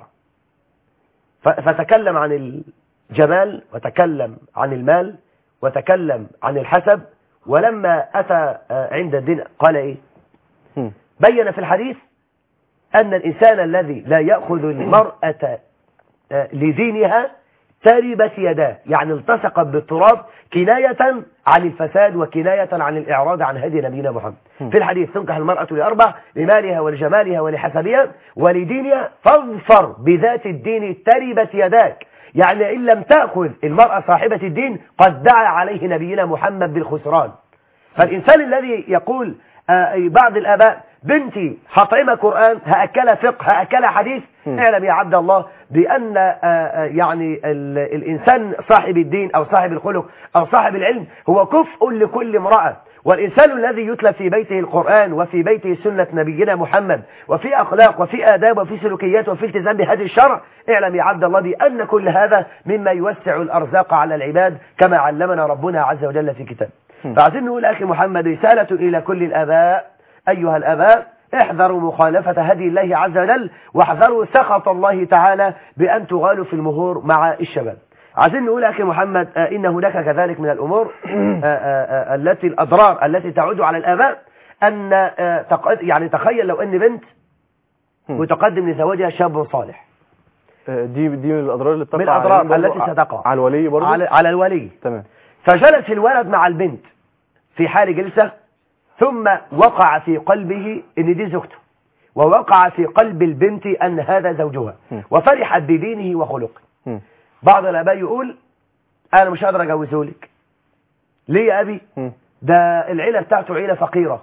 فتكلم عن الجمال وتكلم عن المال وتكلم عن الحسب، ولما أتى عند الدين قال إيه؟ بين في الحديث أن الإنسان الذي لا يأخذ المرأة لدينها تربت يداه، يعني التصقت بالتراب كناية عن الفساد وكناية عن الإعراض عن هدي نبينا محمد. في الحديث: تنكح المرأة لأربع: لمالها ولجمالها ولحسبها ولدينها فاظفر بذات الدين تربت يداك. يعني إن لم تأخذ المرأة صاحبة الدين قد دعا عليه نبينا محمد بالخسران. فالإنسان الذي يقول بعض الآباء: بنتي هطعمها قرآن، هأكلها فقه، هأكلها حديث، اعلم يا عبد الله بأن يعني الإنسان صاحب الدين أو صاحب الخلق أو صاحب العلم هو كفء لكل امرأة. والإنسان الذي يتلى في بيته القرآن وفي بيته سنة نبينا محمد وفي أخلاق وفي آداب وفي سلوكيات وفي التزام بهذه الشرع، اعلم يا عبد الله بأن كل هذا مما يوسع الأرزاق على العباد كما علمنا ربنا عز وجل في كتاب. فعايزين نقول أخي محمد رسالة إلى كل الآباء: أيها الآباء، احذروا مخالفة هدي الله عز وجل واحذروا سخط الله تعالى بأن تغالوا في المهور مع الشباب. عايزين نقول أخي محمد إن هناك كذلك من الأمور التي الأضرار التي تعود على الآباء، أن يعني تخيل لو أن بنت وتقدم لزواجها شاب صالح، دي من الأضرار اللي بتقع، من الأضرار التي ستقع على الولي برضه، على الولي. تمام. فجلس الولد مع البنت في حال جلسة، ثم وقع في قلبه ان دي زوجته، ووقع في قلب البنت ان هذا زوجها، وفرحت بدينه وخلقه. بعض الاباء يقول: انا مش قادر اجوزه لك. ليه يا ابي؟ ده العيله بتاعته عيله فقيره،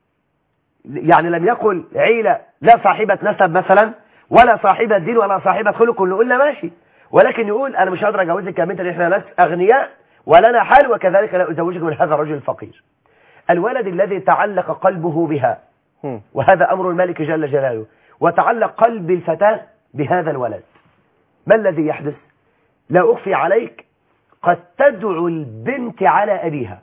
يعني لم يقل عيله لا صاحبه نسب مثلا ولا صاحبه دين ولا صاحبه خلق، اللي قلنا ماشي، ولكن يقول: انا مش قادر اجوزك يا بنت، احنا ناس اغنياء ولنا حال، وكذلك لا ازوجك من هذا الرجل الفقير. الولد الذي تعلق قلبه بها، وهذا أمر الملك جل جلاله، وتعلق قلب الفتاة بهذا الولد، ما الذي يحدث؟ لا أخفي عليك، قد تدعو البنت على أبيها،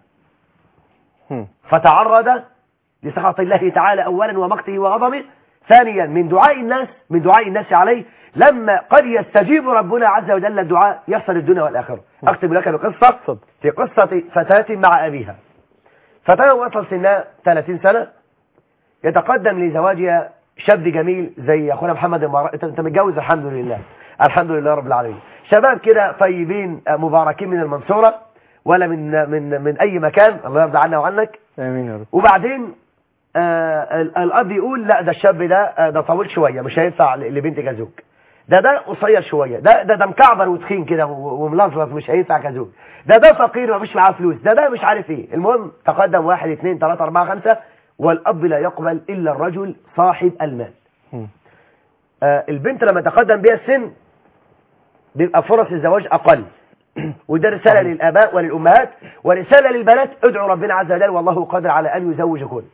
فتعرض لسخط الله تعالى أولا ومقته وغضبه، ثانيا من دعاء الناس عليه، لما قد يستجيب ربنا عز وجل الدعاء يحصل الدنيا والآخرة. أكتب لك بقصة، في قصة فتاة مع أبيها. فتاة وصل سنها 30 سنة، يتقدم لزواجها شاب جميل زي أخونا محمد انت متجوز؟ الحمد لله، الحمد لله رب العالمين. شباب كده طيبين مباركين من المنصورة ولا من أي مكان، الله يرضى عنا وعنك. آمين يا رب. وبعدين الأب يقول: لا ده الشاب ده طويل شوية، مش هينفع لبنت كزوج. ده قصير شوية، ده مكعبر وتخين كده وملظلظ، مش هينفع كزوج. ده فقير ومش معاه فلوس، ده مش عارف ايه. المهم تقدم 1 2 3 4 5، والأب لا يقبل إلا الرجل صاحب المال. البنت لما تقدم بها السن بيبقى فرص الزواج أقل. وده رسالة للآباء وللأمهات، ورسالة للبنات، ادعوا ربنا عز وجل والله قادر على أن يزوجكن.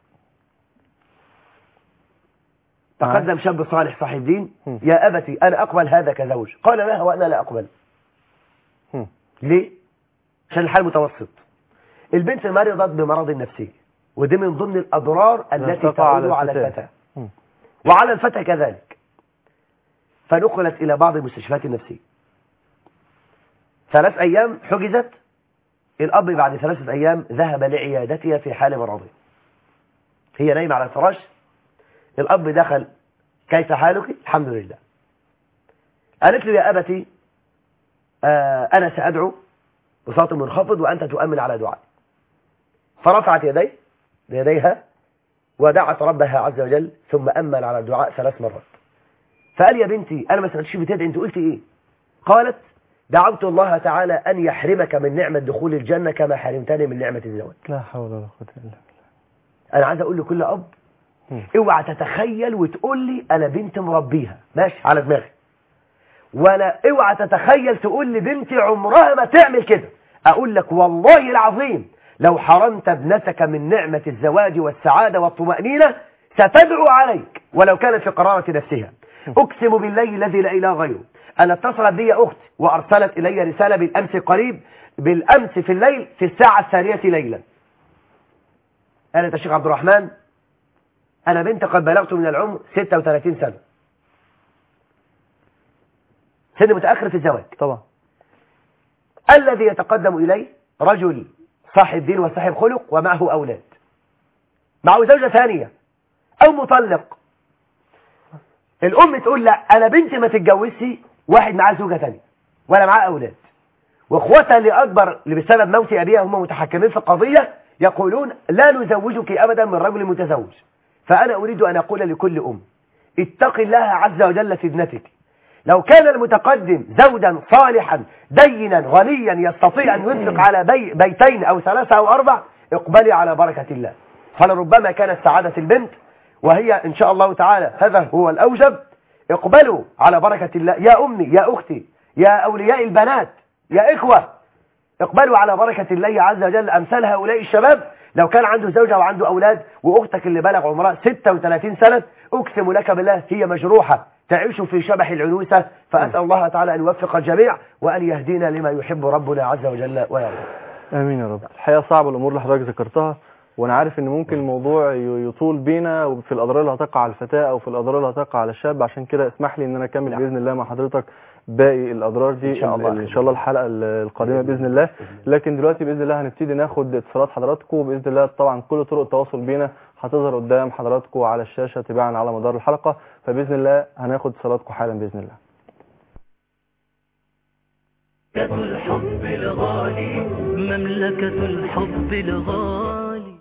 تقدم شاب صالح صاحب دين: يا أبتي أنا أقبل هذا كزوج. قال لا وأنا لا أقبل. ليه؟ عشان الحال متوسط. البنت مرضت بمرض نفسي، ودي من ضمن الأضرار التي تعود على الفتى وعلى الفتى كذلك. فنقلت إلى بعض المستشفيات النفسية. 3 أيام حجزت. الأب بعد 3 أيام ذهب لعيادتها في حال مرضه. هي نايمة على الفراش. الأب دخل: كيف حالك؟ الحمد لله. قالت له: يا أبتي أنا سأدعو بصوت منخفض وأنت تؤمن على دعائي. فرفعت يديها ودعت ربها عز وجل، ثم أمن على الدعاء 3 مرات. فقال: يا بنتي أنا ما سمعتش بتدعي، أنت قلت إيه؟ قالت: دعوت الله تعالى أن يحرمك من نعمة دخول الجنة كما حرمتني من نعمة الزواج. لا حول ولا قوة إلا بالله. أنا عايز أقول لكل أب: اوعى تتخيل وتقول لي أنا بنت مربيها، ماشي على دماغي، ولا اوعى تتخيل تقول لي بنتي عمرها ما تعمل كده. أقول لك والله العظيم لو حرمت ابنتك من نعمة الزواج والسعادة والطمأنينة ستدعو عليك ولو كانت في قرارة نفسها. أقسم بالله الذي لا إله غيره أنا اتصلت بي أختي وأرسلت إلي رسالة بالأمس في الليل في الساعة 2 ليلا. قالت: يا شيخ عبد الرحمن أنا بنت قد بلغت من العمر 36 سنة، سن متأخر في الزواج طبعا. الذي يتقدم إلي رجل صاحب دين وصاحب خلق ومعه أولاد، معه زوجة ثانية أو مطلق. الأم تقول: لا أنا بنتي ما تتجوزش واحد معاه زوجة ثانية ولا معاه أولاد. وإخوتها اللي أكبر اللي بسبب موت أبيها هم متحكمين في القضية يقولون: لا نزوجك أبدا من رجل متزوج. فأنا أريد أن أقول لكل أم: اتق الله عز وجل في ابنتك. لو كان المتقدم زوجا صالحا دينا غنيا يستطيع أن ينفق على 2 أو 3 أو 4، اقبلي على بركة الله. فلربما كانت سعادة البنت، وهي إن شاء الله تعالى هذا هو الأوجب. اقبلوا على بركة الله يا أمي يا أختي يا أولياء البنات يا إخوة، اقبلوا على بركة الله عز وجل. أمثال هؤلاء الشباب لو كان عنده زوجة وعنده أولاد، وأختك اللي بلغ عمرها 36 سنة أقسم لك بالله هي مجروحة تعيش في شبح العنوسة. فأسأل الله تعالى أن يوفق الجميع وأن يهدينا لما يحب ربنا عز وجل ويرضى. آمين يا رب. الحقيقة صعب الأمور اللي حضرتك ذكرتها، وأنا عارف إن ممكن الموضوع يطول بينا في الأضرار اللي هتقع على الفتاة أو في الأضرار اللي هتقع على الشاب. عشان كده اسمح لي إن أنا أكمل بإذن الله مع حضرتك باقي الأضرار دي إن شاء الله الحلقة القادمة بإذن الله. لكن دلوقتي بإذن الله هنبتدي ناخد اتصالات حضراتكم، وبإذن الله طبعا كل طرق التواصل بينا هتظهر قدام حضراتكم على الشاشة تباعا على مدار الحلقة. فبإذن الله هناخد اتصالاتكم حالا بإذن الله. مملكة الحب الغالي، مملكة الحب الغالي،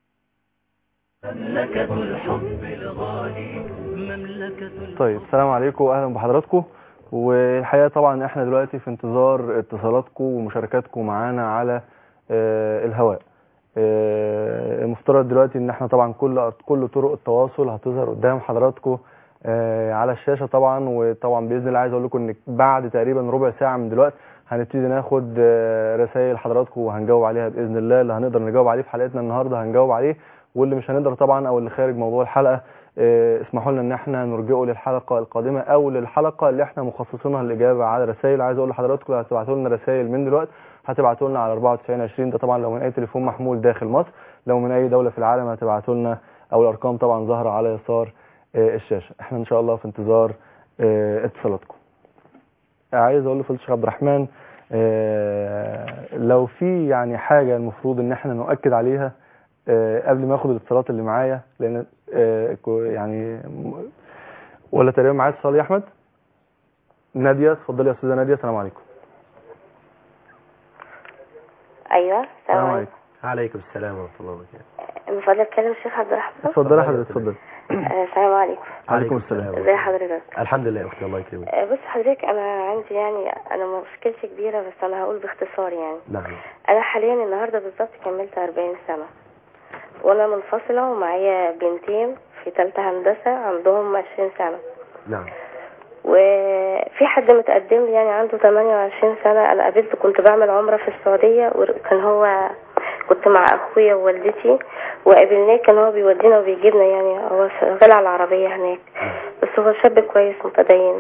مملكة الحب الغالي، مملكة الحب. طيب السلام عليكم واهلا بحضراتكم. والحقيقه طبعا احنا دلوقتي في انتظار اتصالاتكم ومشاركاتكم معانا على الهواء. المفترض دلوقتي ان احنا طبعا كل طرق التواصل هتظهر قدام حضراتكم على الشاشه طبعا. وطبعا باذن الله عايز اقول لكم ان بعد تقريبا ربع ساعه من دلوقتي هنبتدي ناخد رسائل حضراتكم وهنجاوب عليها باذن الله. اللي هنقدر نجاوب عليه في حلقتنا النهارده هنجاوب عليه، واللي مش هنقدر طبعا او اللي خارج موضوع الحلقه اسمحوا لنا ان احنا نرجئه للحلقه القادمه او للحلقه اللي احنا مخصصينها للاجابه على رسائل. عايز اقول لحضراتكم لو هتبعتوا لنا رسائل من دلوقتي هتبعتوا لنا على 9420. ده طبعا لو من اي تليفون محمول داخل مصر، لو من اي دوله في العالم هتبعتوا لنا، او الارقام طبعا ظاهره على يسار الشاشه. احنا ان شاء الله في انتظار اتصالاتكم. عايز اقول لفضيلة الشيخ عبد الرحمن لو في يعني حاجه المفروض ان احنا نؤكد عليها قبل ما اخد الاتصالات اللي معايا، لان يعني ولا تقريبا معايا اتصال يا احمد. ناديه، اتفضلي يا استاذه ناديه. السلام عليكم. ايوه السلام عليكم. عليكم السلام ورحمه الله وبركاته. من فضلك اتكلم الشيخ عبد الرحمن. اتفضلي حضرتك اتفضلي. السلام عليكم. عليكم السلام. ازي حضرتك؟ الحمد لله يا اختي الله يكرمك. بص حضرتك انا عندي يعني انا مشكلتي كبيره، بس انا هقول باختصار يعني. نعم. انا حاليا النهارده بالظبط كملت 40 سنه وانا منفصله ومعايا بنتين في ثالثه هندسه عندهم 20 سنه. نعم. وفي حد متقدم لي يعني عنده 28 سنة. انا قابلته كنت بعمل عمرة في السعودية، وكان هو كنت مع اخويا ووالدتي وقابلناه، كان هو بيودينا وبيجيبنا، يعني هو شغال على العربية هناك، بس هو شاب كويس متدين.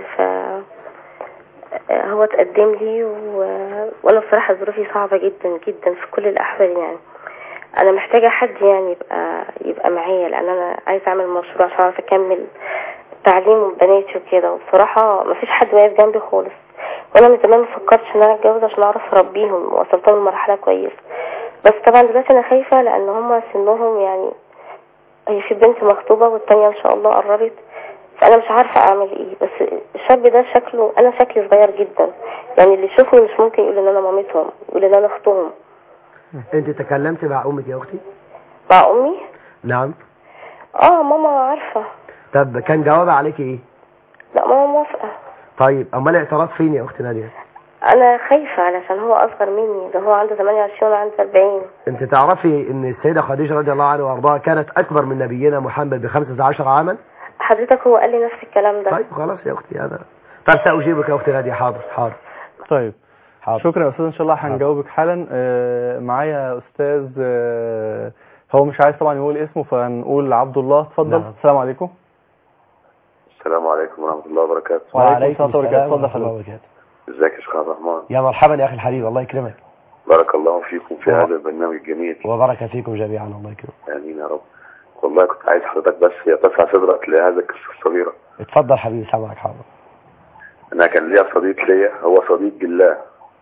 هو تقدم لي وانا بصراحة ظروفي صعبة جدا جدا في كل الاحوال. يعني انا محتاجة حد يعني يبقى معايا، لان انا عايزة اعمل مشروع عشان اعرف اكمل تعليم بناتي وكده، وبصراحة مفيش حد واقف جنبي خالص. وانا من زمان مفكرتش ان انا اتجوز عشان اعرف اربيهم ووصلتهم لمرحلة كويسة، بس طبعا دلوقتي انا خايفة لان هم سنهم يعني، هي في بنت مخطوبة والتانية ان شاء الله قربت، فانا مش عارفة اعمل ايه. بس الشاب ده شكله، انا شكلي صغير جدا، يعني اللي يشوفني مش ممكن يقول ان انا مامتهم، يقول ان انا اختهم. انت تكلمت مع امك يا اختي؟ مع امي؟ نعم. ماما عارفة. طب كان جواب عليك ايه؟ لا ماما موافقة. طيب امال الاعتراض فين يا اختي نادية؟ انا خايفة علشان هو اصغر مني، ده هو عنده 28 وانا عندي 40. انت تعرفي ان السيدة خديجة رضي الله عنها وارضاها كانت اكبر من نبينا محمد ب15 عاما؟ حضرتك هو قال لي نفس الكلام ده. طيب خلاص يا اختي انا طب سأجيبك يا اختي نادية. حاضر حاضر. طيب حاضر. شكرا يا استاذ، ان شاء الله هنجاوبك حالا. معايا استاذ هو مش عايز طبعا يقول اسمه، فنقول عبد الله. اتفضل. نعم. السلام عليكم. السلام عليكم ورحمة الله وبركاته. وعليكم السلام ورحمة الله وبركاته. ازيك يا شيخ عبد الرحمن؟ يا مرحبا يا اخي الحبيب، الله يكرمك. بارك الله فيكم في هذا البرنامج الجميل. وبارك فيكم جميعا، الله يكرمك. امين يا رب. والله كنت عايز حضرتك بس يتسع صدرك لهذا القصة الصغيرة. اتفضل حبيبي، سامعك. حاضر. انا كان ليا صديق ليا، هو صديق بالله،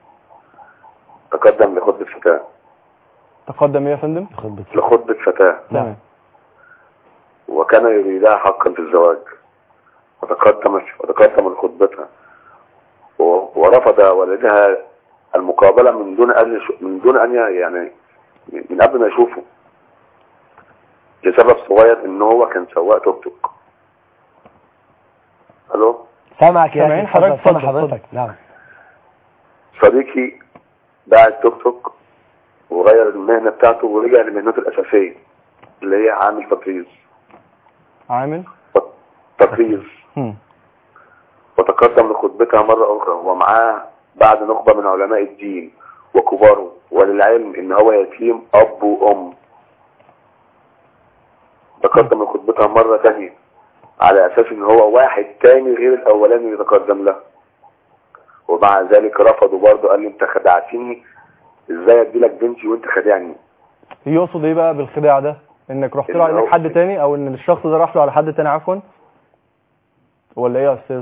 تقدم لخطبة فتاة. تقدم ايه يا فندم؟ لخطبة فتاة. تمام. وكان يريدها حقا في الزواج، وتقدم لخطبتها، ورفض والدها المقابلة من دون ان يعني من قبل ما يشوفه، لسبب صغير ان هو كان سواق توك توك. الو سامعك يا سامعين حضرتك؟ سامع حضرتك. نعم. صديقي باع التوك توك وغير المهنة بتاعته ورجع لمهنته الأساسية اللي هي عامل تطريز. عامل تطريز. وتقدم لخطبتها مرة أخرى ومعاه بعد نخبة من علماء الدين وكباره، وللعلم ان هو يتيم اب وام. تقدم لخطبتها مرة تانية على اساس ان هو واحد تاني غير الاولاني اللي تقدم له، ومع ذلك رفض برضه، قال لي انت خدعتني، ازاي اديلك بنتي وانت خدعني. يقصد ايه بقى بالخداع ده؟ انك رحت له على حد تاني، او ان الشخص ده راح له على حد تاني عفوا، ولا ايه يا استاذ؟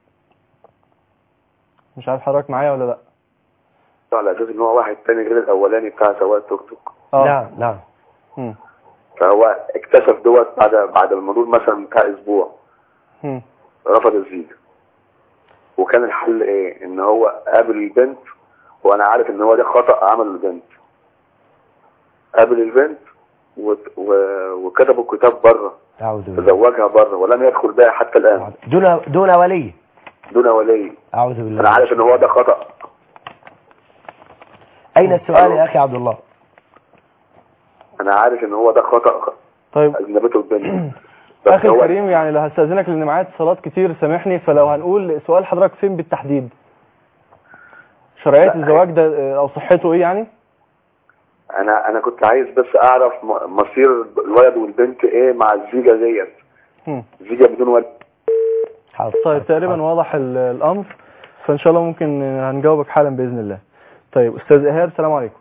مش عارف حضرتك معايا ولا لا؟ على اساس ان هو واحد تاني غير الاولاني بتاع سواق توك توك. نعم نعم. فهو اكتشف دوت بعد المرور مثلا بتاع اسبوع. رفض الزيج. وكان الحل ايه؟ ان هو قابل البنت، وانا عارف ان هو ده خطأ عمل البنت. قابل البنت وكتبوا الكتاب بره، تزوجها بره ولم يدخل بها حتى الان. دون ولي. دون ولي. اعوذ بالله. انا عارف ان هو ده خطأ. اين السؤال يا اخي عبد الله؟ انا عارف ان هو ده خطأ. طيب اجنبته البنت. اخي الكريم، يعني لو هستأذنك لان معايا اتصالات كتير سامحني، فلو هنقول سؤال حضرتك فين بالتحديد؟ شرعية الزواج ده او صحته ايه يعني؟ انا كنت عايز بس اعرف مصير الولد والبنت ايه مع الزيجة ديت. زيجة بدون ولد. طيب تقريبا واضح الامر، فان شاء الله ممكن هنجاوبك حالا باذن الله. طيب استاذ ايهاب، السلام عليكم.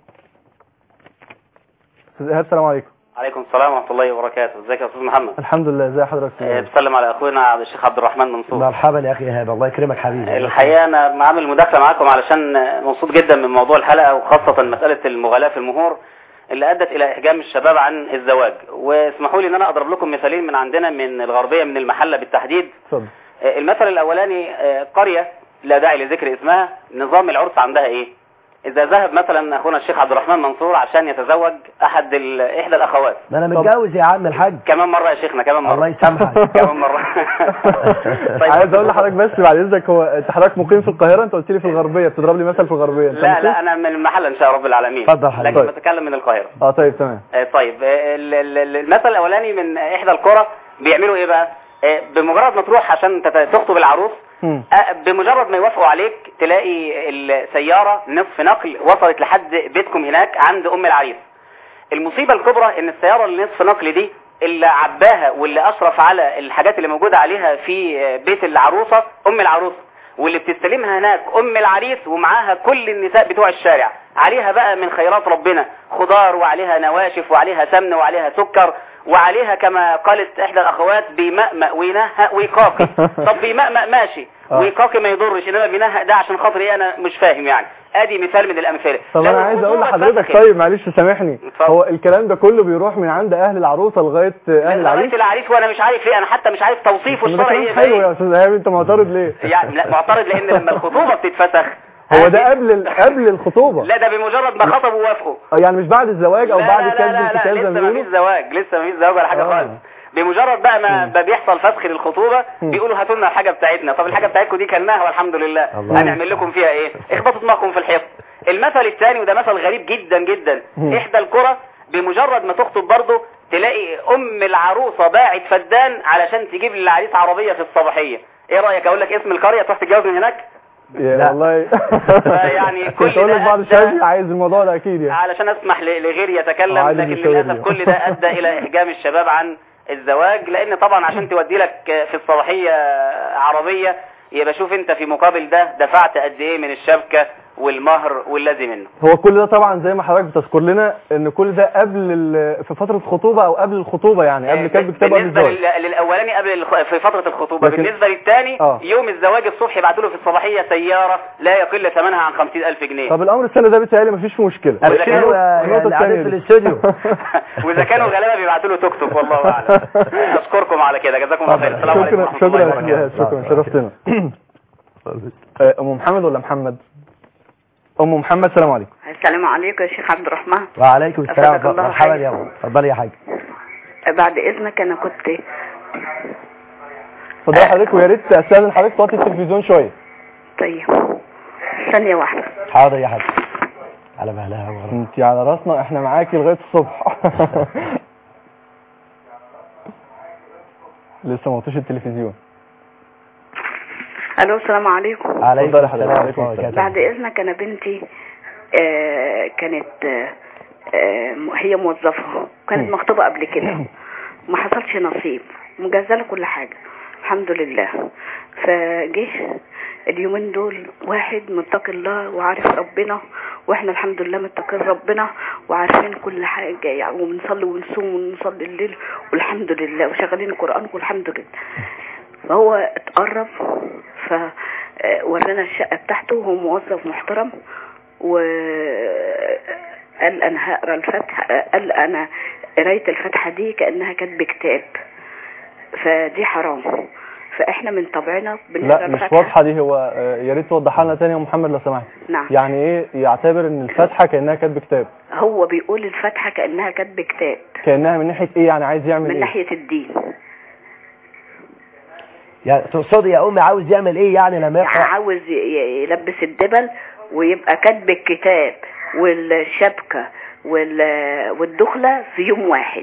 استاذ ايهاب السلام عليكم. عليكم السلام ورحمه الله وبركاته. ازيك يا استاذ محمد؟ الحمد لله. ازي حضرتك؟ بسلم على اخونا الشيخ عبد الرحمن منصور. مرحبا يا اخي ايهاب، الله يكرمك حبيبي. الحقيقه انا عامل مداخله معاكم علشان مبسوط جدا من موضوع الحلقه، وخاصه مساله المغالاه في المهور اللي ادت الى احجام الشباب عن الزواج. واسمحوا لي ان انا اضرب لكم مثالين من عندنا من الغربيه، من المحله بالتحديد. اتفضل. المثل الاولاني قريه لا داعي لذكر اسمها، نظام العرس عندها ايه؟ اذا ذهب مثلا اخونا الشيخ عبد الرحمن منصور عشان يتزوج احدى الاخوات. ما انا متجوز يا عم الحاج. كمان مره يا شيخنا، كمان مره. الله يسامحك. كمان مره. طيب عايز اقول لحضرتك بس بعد اذنك، هو انت حضرتك مقيم في القاهره، انت قلت لي في الغربيه، بتضرب لي مثل في الغربيه. لا انا من المحل ان شاء رب العالمين. اتفضل حضرتك. لكن بتكلم من القاهره. طيب تمام. طيب المثل الاولاني من احدى القرى بيعملوا ايه بقى؟ بمجرد ما تروح عشان تخطب العروس بمجرد ما يوافقوا عليك تلاقي السيارة نصف نقل وصلت لحد بيتكم هناك عند ام العريس. المصيبة الكبرى ان السيارة اللي نصف نقل دي اللي عباها واللي اشرف على الحاجات اللي موجودة عليها في بيت العروسة ام العروسة، واللي بتستلمها هناك ام العريس ومعاها كل النساء بتوع الشارع، عليها بقى من خيرات ربنا خضار وعليها نواشف وعليها سمن وعليها سكر وعليها كما قالت احدى الاخوات بيمأمأ وينهق ويقاقي. طب بيمأمأ ماشي ويقاقي ما يضرش، انما بينهق ده عشان خاطر ايه؟ انا مش فاهم يعني. ادي مثال من الامثله. طب انا عايز اقول لحضرتك، طيب معلش سامحني، هو الكلام ده كله بيروح من عند اهل العروسه لغايه اهل العريس؟ لغايه العريس، وانا مش عارف ليه، انا حتى مش عارف توصيفه الشرعي ايه. حلو يا استاذ ايهاب، انت معترض ليه؟ يعني لا معترض لان لما الخطوبه بتتفسخ هو ده قبل الخطوبه؟ لا ده بمجرد ما خطبوا ووافقوا. يعني مش بعد الزواج او بعد كتب الكتاب زي ما بيقولوا؟ لسه ما فيش زواج ولا حاجه خالص. بمجرد بقى ما بيحصل فسخ للخطوبه بيقولوا هاتوا لنا الحاجه بتاعتنا. طب الحاجه بتاعتكم دي كلناها والحمد لله، هنعمل لكم فيها ايه؟ اخبطوا دماغكم في الحيط. المثل الثاني وده مثل غريب جدا جدا، احدى القرى بمجرد ما تخطب برضه تلاقي ام العروسه باعت فدان علشان تجيب للعريس عربيه في الصباحيه. ايه رايك اقول لك اسم القريه تروح تتجوز من هناك؟ يا والله يعني كل ده لك بعض الشباب عايز الموضوع ده اكيد يعني علشان اسمح لغيري يتكلم، لكن للاسف كل ده ادى الى احجام الشباب عن الزواج. لان طبعا عشان تودي لك في الصباحيه عربيه يبقى شوف انت في مقابل ده دفعت قد ايه من الشبكه والمهر والذي منه. هو كل ده طبعا زي ما حضرتك بتذكر لنا ان كل ده في فتره الخطوبه او قبل الخطوبه، يعني قبل كتب كتاب بالنسبه للاولاني في فتره الخطوبه. بالنسبه للثاني يوم الزواج الصبح يبعتوا له في الصباحيه سياره لا يقل ثمنها عن 50,000 جنيه. طب الامر السنه ده بيتهيألي مفيش فيه مشكله. في الاستوديو واذا كانوا غلابه بيبعتوا له توك توك والله اعلم. اشكركم على كده، جزاكم الله خير. السلام عليكم ورحمه الله وبركاته. شكرا شرفتنا. ام محمد ولا محمد؟ ام محمد السلام عليكم. السلام عليكم يا شيخ عبد الرحمن. وعليكم السلام. مرحبا يا ام، اتفضلي يا حاج. بعد اذنك انا كنت اتفضلي حضرتك، ويا ريت استاذن حضرتك توطي التلفزيون شويه. طيب ثانيه واحده. حاضر يا حاج. على مهلها وغيرها. انت على راسنا، احنا معاكي لغايه الصبح. لسه ما وطيش التلفزيون. الو السلام عليكم. عليكم السلام. بعد اذنك انا بنتي كانت هي موظفه، كانت مخطوبه قبل كده، ما حصلش نصيب، مجهزه كل حاجه الحمد لله. فجه اليومين دول واحد متقي الله وعارف ربنا، واحنا الحمد لله متقين ربنا وعارفين كل حاجه يعني، وبنصلي ونصوم ونصلي الليل والحمد لله، وشغالين القران والحمد لله. فهو اتقرب فورانا الشقه بتاعته، وهو موظف محترم، وقال انا هقرا الفاتحه، قال انا قرايه الفاتحه دي كانها كاتب كتاب، فدي حرام. فاحنا من طبعنا لا مش واضحه دي، هو يا ريت توضحها لنا تاني يا محمد لو سمحت. نعم. يعني ايه يعتبر ان الفاتحه كانها كاتب كتاب؟ هو بيقول الفاتحه كانها كاتب كتاب. كانها من ناحيه ايه يعني؟ عايز يعمل من ناحيه الدين. يعني تقصدي يا امي عاوز يعمل ايه يعني لما يقرأ؟ عاوز يلبس الدبل ويبقى كاتب الكتاب والشبكه والدخله في يوم واحد.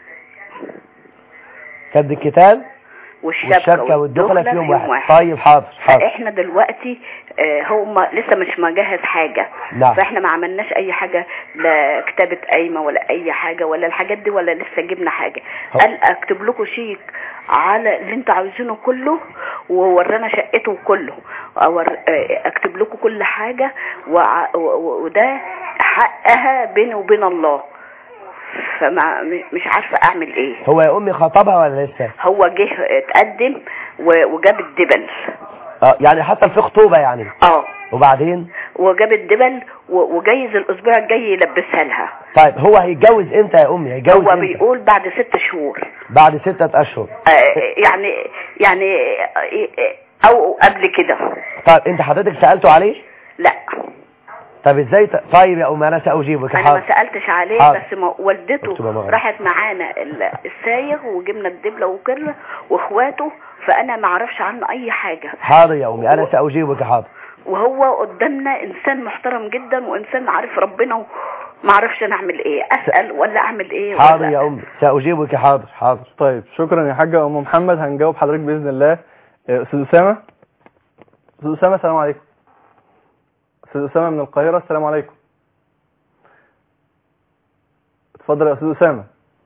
كاتب الكتاب والشبكه والدخله في يوم واحد. طيب حاضر. فاحنا دلوقتي هو لسه مش مجهز حاجه. نعم. فاحنا ما عملناش اي حاجه، لا كتابه قايمه ولا اي حاجه ولا الحاجات دي، ولا لسه جبنا حاجه. قال اكتب لكم شيك على اللي انتوا عاوزينه كله، وورانا شقته كله، اكتب لكم كل حاجه، وده حقها بيني وبين الله. فما مش عارفه اعمل ايه. هو يا امي خطبها ولا لسه؟ هو جه اتقدم وجاب الدبل. يعني حتى في خطوبه يعني. وبعدين وجاب الدبل وجايز الاسبوع الجاي يلبسها لها. طيب هو هيتجوز امتى يا امي؟ هيتجوز هو امتى؟ بيقول بعد 6 شهور. بعد 6 اشهر. يعني او قبل كده. طيب انت حضرتك سالته عليه؟ لا. طب ازاي طيب يا امي انا ساجيبك. انا ما سالتش عليه حاضر. بس والدته راحت معانا السايغ وجبنا الدبله وكله واخواته، فانا ما اعرفش عنه اي حاجه. حاضر يا امي انا ساجيبك. حاضر. وهو قدامنا انسان محترم جدا وانسان عارف ربنا، وما اعرفش انا اعمل ايه، اسال ولا اعمل ايه. حاضر يا امي ساجيبك. حاضر. طيب شكرا يا حاجه ام محمد، هنجاوب حضرتك باذن الله. استاذ اسامه. استاذ اسامه السلام عليكم. استاذ اسامه من القاهره السلام عليكم. اتفضل يا استاذ اسامه.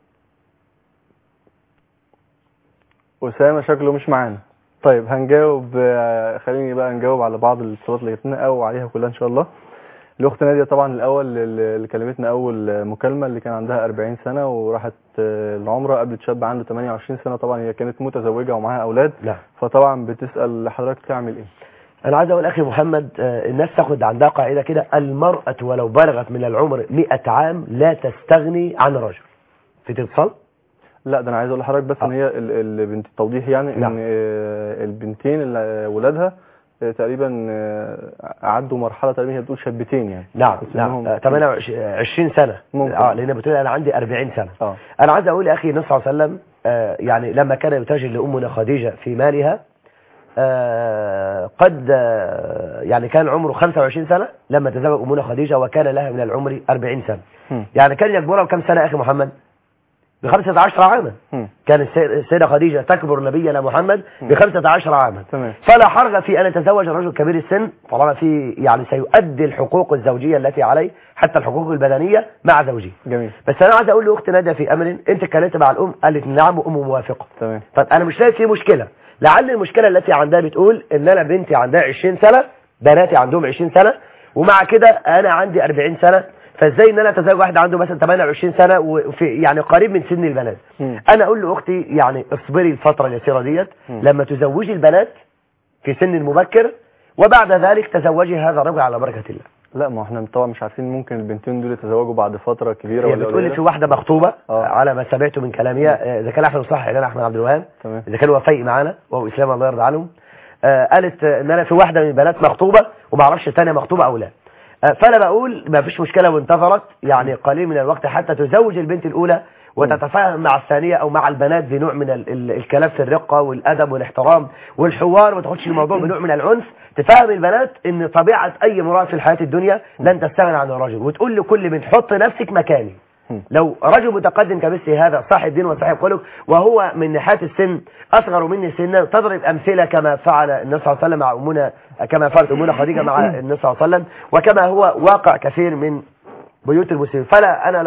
اسامه شكله مش معانا. طيب هنجاوب، خليني بقى نجاوب على بعض الاتصالات اللي جتنا او عليها كلها ان شاء الله. الاخت ناديه طبعا الاول اللي كلمتنا اول مكالمه، اللي كان عندها 40 سنه وراحت العمره قابلت شاب عنده 28 سنه، طبعا هي كانت متزوجه ومعاها اولاد. لا. فطبعا بتسال حضرتك تعمل ايه. انا عايز اقول اخي محمد، الناس تاخد عندها قاعده كده: المراه ولو بلغت من العمر 100 عام لا تستغني عن الرجل. في اتصال؟ لا، ده انا عايز اقول لحضرتك بس ان هي البنت التوضيح يعني ان البنتين اللي ولادها تقريبا عدوا مرحله تقريبا، هي بتقول شابتين يعني. نعم 28 سنه ممكن. لان بتقول انا عندي 40 سنه. انا عايز اقول يا اخي النبي صلى الله عليه وسلم يعني لما كان يتاجر لامنا خديجه في مالها قد يعني كان عمره 25 سنه لما تزوج امنا خديجه، وكان لها من العمر 40 سنه. يعني كان يكبرها بكم سنه يا اخي محمد؟ ب15 عاما. كانت السيدة خديجة تكبر نبينا محمد ب15 عاما. فلا حرج في أن يتزوج الرجل كبير السن طالما في يعني سيؤدي الحقوق الزوجية التي عليه، حتى الحقوق البدنية مع زوجه. جميل. بس أنا عايز أقول لأخت نادية في أمر، أنت اتكلمت مع الأم قالت نعم وأم موافقة. تمام. طب أنا مش شايف في مشكلة. لعل المشكلة التي عندها بتقول إن أنا بنتي عندها 20 سنة، بناتي عندهم 20 سنة، ومع كده أنا عندي 40 سنة، فازاي ان انا اتزوج واحد عنده مثلا 28 سنه وفي يعني قريب من سن البنات. انا اقول لاختي يعني اصبري الفتره اليسيره ديت لما تزوجي البنات في سن مبكر، وبعد ذلك تزوجي هذا الرجل على بركه الله. لا، ما احنا طبعا مش عارفين ممكن البنتين دول يتزوجوا بعد فتره كبيره ولا بتقول لي في واحده مخطوبه على ما سمعته من كلامها، اذا كان احمد صح اعلان احمد عبد الوهاب، اذا كان وفاء معانا وهو اسلام الله يرضى عنهم، قالت ان انا في واحده من البنات مخطوبه وما اعرفش الثانيه مخطوبه او لا. فانا بقول ما فيش مشكله وانتظرت يعني قليل من الوقت حتى تزوج البنت الاولى وتتفاهم مع الثانيه او مع البنات بنوع من الكلام في الرقه والادب والاحترام والحوار، وما تاخدش الموضوع بنوع من العنف. تفهم البنات ان طبيعه اي امراه في الحياه الدنيا لن تستغنى عن الرجل، وتقول لكل بنت حط نفسك مكاني. لو رجل متقدم كمثل هذا صاحب دين وصاحب خلق وهو من ناحيه السن اصغر مني سنا، تضرب امثله كما فعل النبي صلى الله عليه وسلم مع امنا، كما فعلت امنا خديجه مع النبي صلى الله عليه وسلم، وكما هو واقع كثير من بيوت المسلمين. فلا انا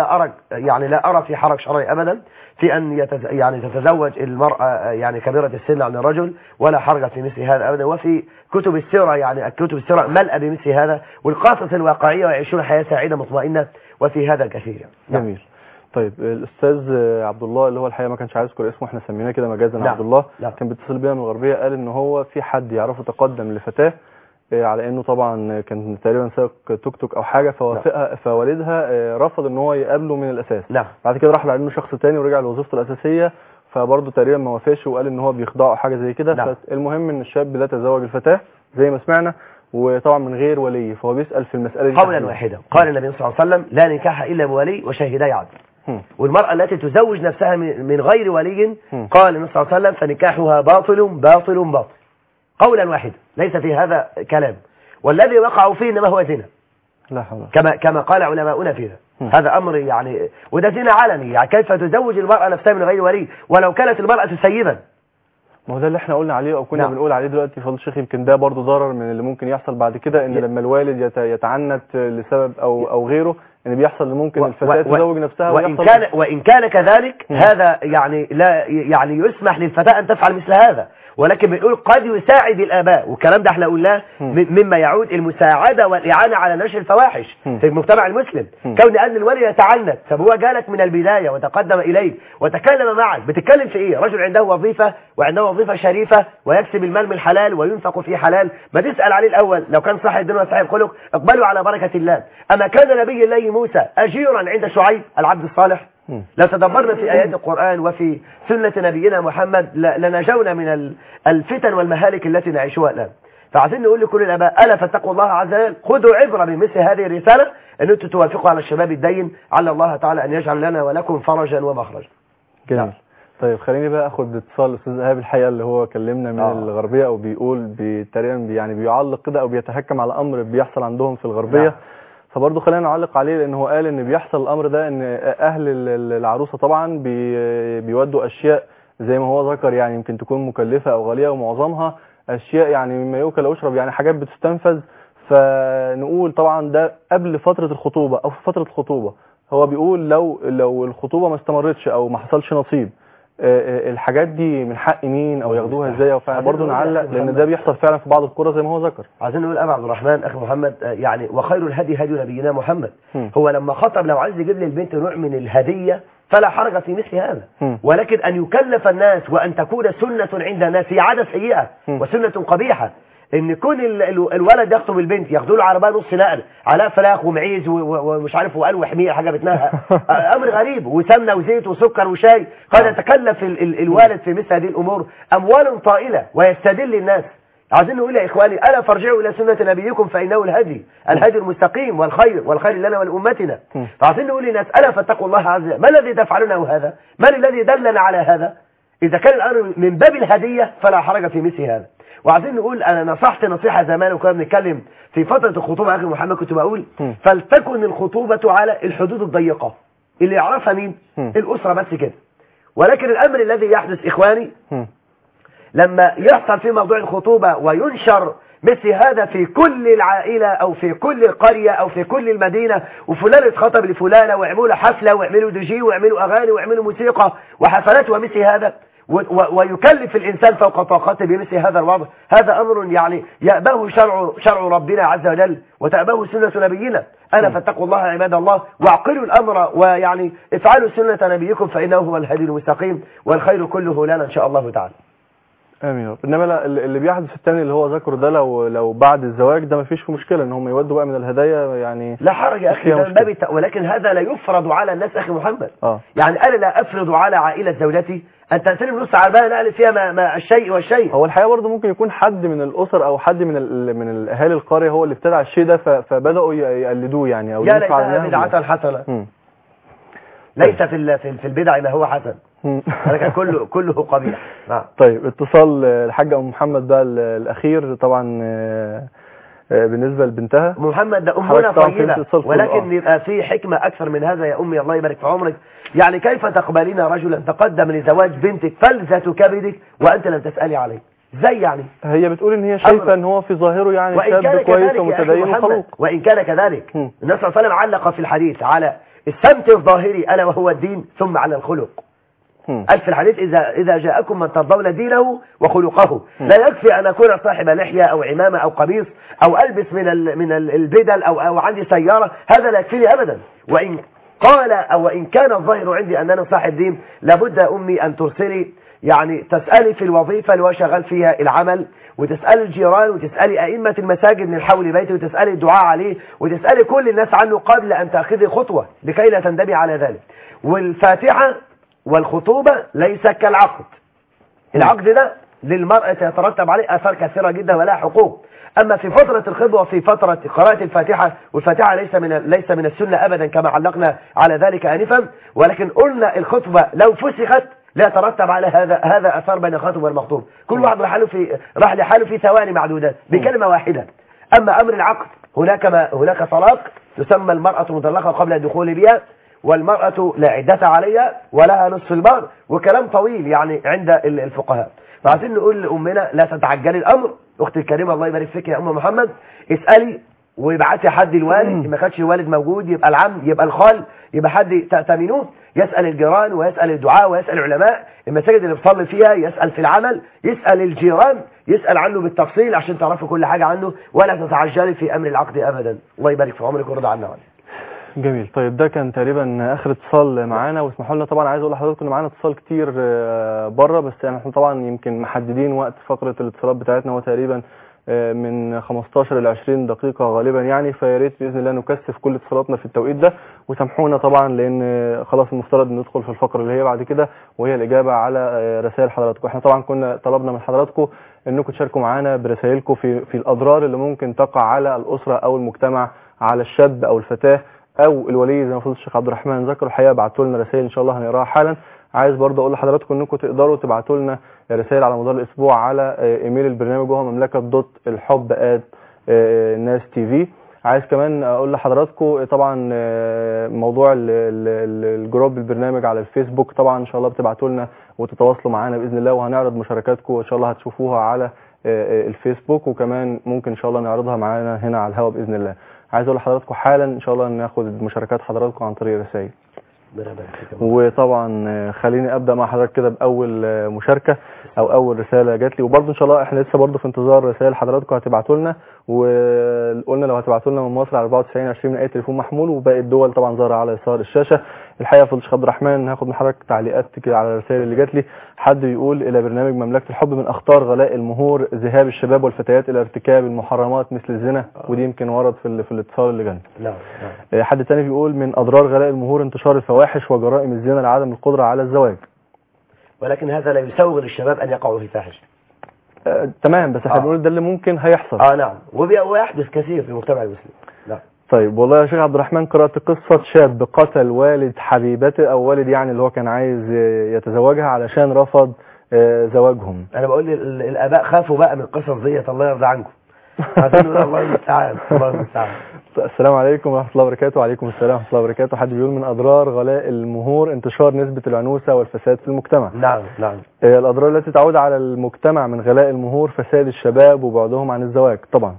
لا ارى في حرج شرعي ابدا في ان يعني تتزوج المراه يعني كبيره السن عن الرجل، ولا حرج في مثل هذا ابدا. وفي كتب السيره يعني كتب السيره ملأ بمثل هذا، والقصص الواقعيه ويعيشون حياه سعيده مطمئنه، وفي هذا الكثير يعني. جميل. طيب الاستاذ عبد الله اللي هو الحقيقه ما كانش عايز يذكر اسمه، احنا سميناه كده مجازا عبد الله، كان بيتصل بينا من الغربيه، قال ان هو في حد يعرفه تقدم لفتاه على انه طبعا كان تقريبا سائق توك توك او حاجه، فوافقها فوالدها رفض ان هو يقابله من الاساس. بعد كده راح لانه شخص تاني ورجع لوظيفته الاساسيه، فبرضه تقريبا ما وافقش وقال ان هو بيخضعه او حاجه زي كده. فالمهم ان الشاب لا تزوج الفتاه زي ما سمعنا، وطبعا من غير ولي، فهو بيسال في المساله دي قولا واحدا. قال النبي صلى الله عليه وسلم لا نكاح الا بولي وشاهدي عدل. والمرأة التي تزوج نفسها من غير ولي قال النبي صلى الله عليه وسلم فنكاحها باطل باطل باطل. قولا واحدا ليس في هذا كلام، والذي وقعوا فيه انما هو زنا. لا حول. كما قال علماؤنا فيها. هذا امر يعني، وده زنا علني. يعني كيف تزوج المرأة نفسها من غير ولي ولو كانت المرأة سيبا؟ ما هو ده اللي احنا قلنا عليه او كنا بنقول عليه دلوقتي فضل الشيخ. يمكن ده برضه ضرر من اللي ممكن يحصل بعد كده، ان لما الوالد يتعنت لسبب او غيره، ان بيحصل ممكن الفتاة تزوج نفسها وإن كان كذلك هذا يعني لا يعني يسمح للفتاة أن تفعل مثل هذا، ولكن بنقول قد يساعد الآباء، والكلام ده احنا قلناه مما يعود المساعدة والإعانة على نشر الفواحش في المجتمع المسلم. كون أن الولي يتعنت، طب هو جالك من البداية وتقدم إليك وتكلم معك، بتتكلم في إيه؟ رجل عنده وظيفة وعنده وظيفة شريفة ويكسب المال من حلال وينفق في حلال، ما تسأل عليه الأول لو كان صاحب دين وصاحب خلق اقبلوا على بركة الله. أما كان نبي الله موسى أجيرا عند شعيب العبد الصالح؟ لو تدبرنا في آيات القرآن وفي سنة نبينا محمد لنجونا من الفتن والمهالك التي نعيشها الآن. فعايزين نقول لكل الآباء ألا فاتقوا الله عز وجل، خذوا عبرة بمثل هذه الرسالة أن أنتم توافقوا على الشباب الدين، على الله تعالى أن يجعل لنا ولكم فرجا ومخرجا. جميل. طيب خليني بقى أخذ اتصال الأستاذ إيهاب الحقيقة اللي هو كلمنا من الغربية، أو بيقول تقريبا يعني بيعلق كده أو بيتحكم على أمر بيحصل عندهم في الغربية. فبرضه خلينا نعلق عليه، لأنه هو قال إن بيحصل الأمر ده إن أهل العروسة طبعا بيودوا أشياء زي ما هو ذكر، يعني يمكن تكون مكلفة أو غالية، ومعظمها اشياء يعني مما يؤكل او يشرب، يعني حاجات بتستنفذ. فنقول طبعا ده قبل فترة الخطوبة او في فترة الخطوبة. هو بيقول لو الخطوبة ما استمرتش او ما حصلش نصيب، الحاجات دي من حق مين او ياخدوها ازاي؟ برضه نعلق لان ده بيحصل فعلا في بعض القرى زي ما هو ذكر. عايزين نقول ابو عبد الرحمن اخي محمد، يعني وخير الهدي هدي نبينا محمد. هو لما خطب لو عايز يجيب للبنت نوع من الهديه فلا حرج في مثل هذا، ولكن ان يكلف الناس وان تكون سنه عند الناس هي عاده سيئه وسنه قبيحه. ان كون الولد يخطب البنت ياخدوا له عربيه نص نقل على فراخ ومعيز ومش عارف وقال وحمير حاجه بتنهى امر غريب، وسمنه وزيت وسكر وشاي. قد يتكلف الوالد في مثل هذه الامور اموال طائله ويستدل الناس. عايزين نقول يا اخواني الا فارجعوا الى سنه نبيكم فانه الهدي المستقيم والخير لنا ولامتنا. فعايزين نقول للناس الا فاتقوا الله عز وجل. ما الذي تفعلونه هذا؟ من الذي دلنا على هذا؟ اذا كان الامر من باب الهديه فلا حرج في مثل هذا. وعايزين نقول انا نصحت نصيحه زمان وكنا بنتكلم في فتره الخطوبه اخي محمد، كنت بقول فلتكن الخطوبه على الحدود الضيقه اللي يعرفها مين؟ الاسره بس كده. ولكن الامر الذي يحدث اخواني لما يحصل في موضوع الخطوبه وينشر مثل هذا في كل العائله او في كل القريه او في كل المدينه، وفلان اتخطب لفلانه ويعملوا حفله ويعملوا دي جي ويعملوا اغاني ويعملوا موسيقى وحفلات ومثل هذا، ويكلف الإنسان فوق طاقته بمثل هذا الوضع. هذا أمر يعني يأباه شرع ربنا عز وجل وتأباه سنة نبينا. ألا فاتقوا الله عباد الله واعقلوا الأمر، ويعني افعلوا سنة نبيكم فإنه هو الهدي المستقيم والخير كله لنا إن شاء الله تعالى. امين. انما اللي بيحدث الثاني اللي هو ذكره ده لو بعد الزواج ده ما فيش فيه مشكله ان هم يودوا بقى من الهدايا، يعني لا حرج يا اخي، ولكن هذا لا يفرض على الناس اخي محمد. يعني انا لا افرض على عائله زوجتي ان تستلم نص عربيه نقل فيها ما الشيء والشيء. هو الحقيقه برضه ممكن يكون حد من الاسر او حد من الاهالي القريه هو اللي ابتدع الشيء ده فبداوا يقلدوه يعني، او ينفع عليها بدعه حسنه. ليس في البدع ما هو حسن، ولكن كله قبيح. طيب اتصال الحاج ام محمد بقى الاخير طبعا بالنسبه لبنتها محمد ده امنا طيبه، ولكن يبقى في حكمه اكثر من هذا يا امي الله يبارك في عمرك. يعني كيف تقبلين رجلا تقدم لزواج بنتك فلذة كبدك وانت لم تسالي عليه؟ ازاي يعني؟ هي بتقول ان هي شايفه ان هو في ظاهره يعني شاب كويس ومتدين وخلوق. وان كان كذلك النبي صلى الله عليه وسلم علق في الحديث على السمت الظاهري الا وهو الدين ثم على الخلق. قال في الحديث إذا جاءكم من ترضون دينه وخلقه لا يكفي أن أكون صاحب لحية أو عمامة أو قميص أو ألبس من البدل أو عندي سيارة، هذا لا يكفيني أبدا. وإن قال أو إن كان الظاهر عندي أنني صاحب دين لابد أمي أن ترسلي، يعني تسألي في الوظيفة اللي هو شغال فيها العمل، وتسألي الجيران، وتسألي أئمة المساجد من حول بيته، وتسألي الدعاء عليه، وتسألي كل الناس عنه قبل أن تأخذي خطوة لكي لا تندمي على ذلك. والفاتحة والخطوبة ليس كالعقد. العقد ده للمرأة يترتب عليه آثار كثيرة جدا ولها حقوق. أما في فترة الخطبة وفي فترة قراءة الفاتحة، والفاتحة ليس من السنة أبدا كما علقنا على ذلك آنفا، ولكن قلنا الخطبة لو فسخت لا يترتب على هذا أثار بين الخاطب والمخطوب. كل واحد راح لحاله في ثواني معدودات بكلمة واحدة. أما أمر العقد هناك طلاق، تسمى المرأة مطلقة قبل الدخول بها، والمرأة لا عدة عليها ولها نصف المهر، وكلام طويل يعني عند الفقهاء. فعايزين نقول لأمنا لا تتعجلي الأمر. أختي الكريمة الله يبارك فيك يا أم محمد، اسألي ويبعتي حد الوالد، ما كانش الوالد موجود يبقى العم يبقى الخال يبقى حد تأتمنوه، يسأل الجيران ويسأل الدعاء ويسأل العلماء المساجد اللي بتصلي فيها، يسأل في العمل، يسأل الجيران، يسأل عنه بالتفصيل عشان تعرفوا كل حاجة عنه، ولا تتعجلي في أمر العقد أبدا. الله يبارك في عمرك ويرضى عنا وعنك. جميل. طيب ده كان تقريبا اخر اتصال معانا، واسمحوا لنا طبعا عايز اقول لحضراتكم ان معانا اتصال كتير بره، بس يعني احنا طبعا يمكن محددين وقت فقره الاتصالات بتاعتنا هو تقريبا من 15 ل 20 دقيقه غالبا يعني، فيا ريت باذن الله نكثف كل اتصالاتنا في التوقيت ده، وسامحونا طبعا لان خلاص المفترض ندخل في الفقره اللي هي بعد كده وهي الاجابه على رسائل حضراتكم. احنا طبعا كنا طلبنا من حضراتكم انكم تشاركوا معانا برسائلكم في الاضرار اللي ممكن تقع على الاسره او المجتمع، على الشاب او الفتاه او الولي زي ما فضل الشيخ عبد الرحمن ذكر. الحقيقه بعتوا لنا رسائل ان شاء الله هنقراها حالا. عايز برضه اقول لحضراتكم انكم تقدروا تبعتوا لنا رسائل على مدار الاسبوع على ايميل البرنامج وهو مملكه.الحب@nas.tv. عايز كمان اقول لحضراتكم طبعا موضوع الجروب البرنامج على الفيسبوك، طبعا ان شاء الله بتبعتوا لنا وتتواصلوا معانا باذن الله، وهنعرض مشاركاتكم وان شاء الله هتشوفوها على الفيسبوك، وكمان ممكن ان شاء الله نعرضها معانا هنا على الهواء باذن الله. عايز اقول لحضراتكم حالا ان شاء الله ناخد مشاركات حضراتكم عن طريق رسائل. وطبعا خليني ابدا مع حضرتك كده باول مشاركه او اول رساله جات لي، وبرده ان شاء الله احنا لسه برده في انتظار رسائل حضراتكم هتبعتوا لنا، وقلنا لو هتبعتوا لنا من مصر على 9420 من اي تليفون محمول، وباقي الدول طبعا ظاهره على يسار الشاشه. الحقيقه فضل الشيخ عبد الرحمن هاخد من حضرتك تعليقات كده على الرسائل اللي جات لي. حد بيقول الى برنامج مملكه الحب من اخطار غلاء المهور ذهاب الشباب والفتيات الى ارتكاب المحرمات مثل الزنا، ودي يمكن ورد في الاتصال اللي جانا. نعم. حد تاني بيقول من اضرار غلاء المهور انتشار الفواحش وجرائم الزنا لعدم القدره على الزواج. ولكن هذا لا يسوغ للشباب ان يقعوا في الفاحشه. تمام، بس احنا بنقول ده اللي ممكن هيحصل. نعم، ويحدث كثير في المجتمع المسلم. نعم. طيب والله يا شيخ عبد الرحمن قرأت قصة شاب قتل والد حبيبته او والد يعني اللي هو كان عايز يتزوجها علشان رفض زواجهم. انا بقول الاباء خافوا بقى من القصص ديت، الله يرضى عنكم. الله المستعان. الله المستعان. السلام عليكم ورحمة الله وبركاته. وعليكم السلام ورحمة الله وبركاته. حد بيقول من أضرار غلاء المهور انتشار نسبة العنوسة والفساد في المجتمع. نعم نعم. الأضرار التي تعود على المجتمع من غلاء المهور فساد الشباب وبعدهم عن الزواج طبعا.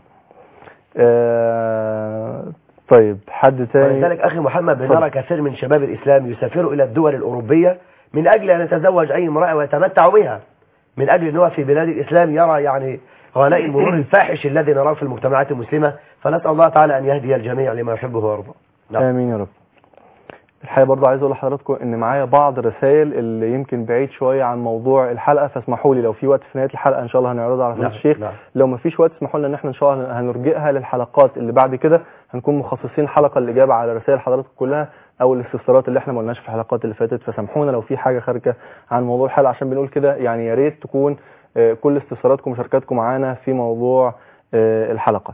طيب حد تاني. ولذلك أخي محمد بنرى كثير من شباب الإسلام يسافروا إلى الدول الأوروبية من أجل أن يتزوج أي امرأة ويتمتع بها، من أجل أنه في بلاد الإسلام يرى يعني غلاء المرور الفاحش الذي نراه في المجتمعات المسلمة. فنسأل الله تعالى أن يهدي الجميع لما يحبه ويرضى. نعم. آمين يا رب. الحقيقة برضو عايز أقول لحضراتكم إن معايا بعض الرسائل اللي يمكن بعيد شوية عن موضوع الحلقة، فاسمحوا لي لو في وقت في نهاية الحلقة إن شاء الله هنعرضها على فضيلة الشيخ. لو ما فيش وقت اسمحوا لنا إن احنا إن شاء الله هنرجئها للحلقات اللي بعد كده، هنكون مخصصين حلقة الإجابة على رسائل حضراتكم كلها أو الاستفسارات اللي احنا ما قلناش في الحلقات اللي فاتت. فسامحونا لو في حاجة خارجة عن موضوع الحلقة، عشان بنقول كده يعني يا ريت تكون كل استفساراتكم ومشاركاتكم معانا في موضوع الحلقة.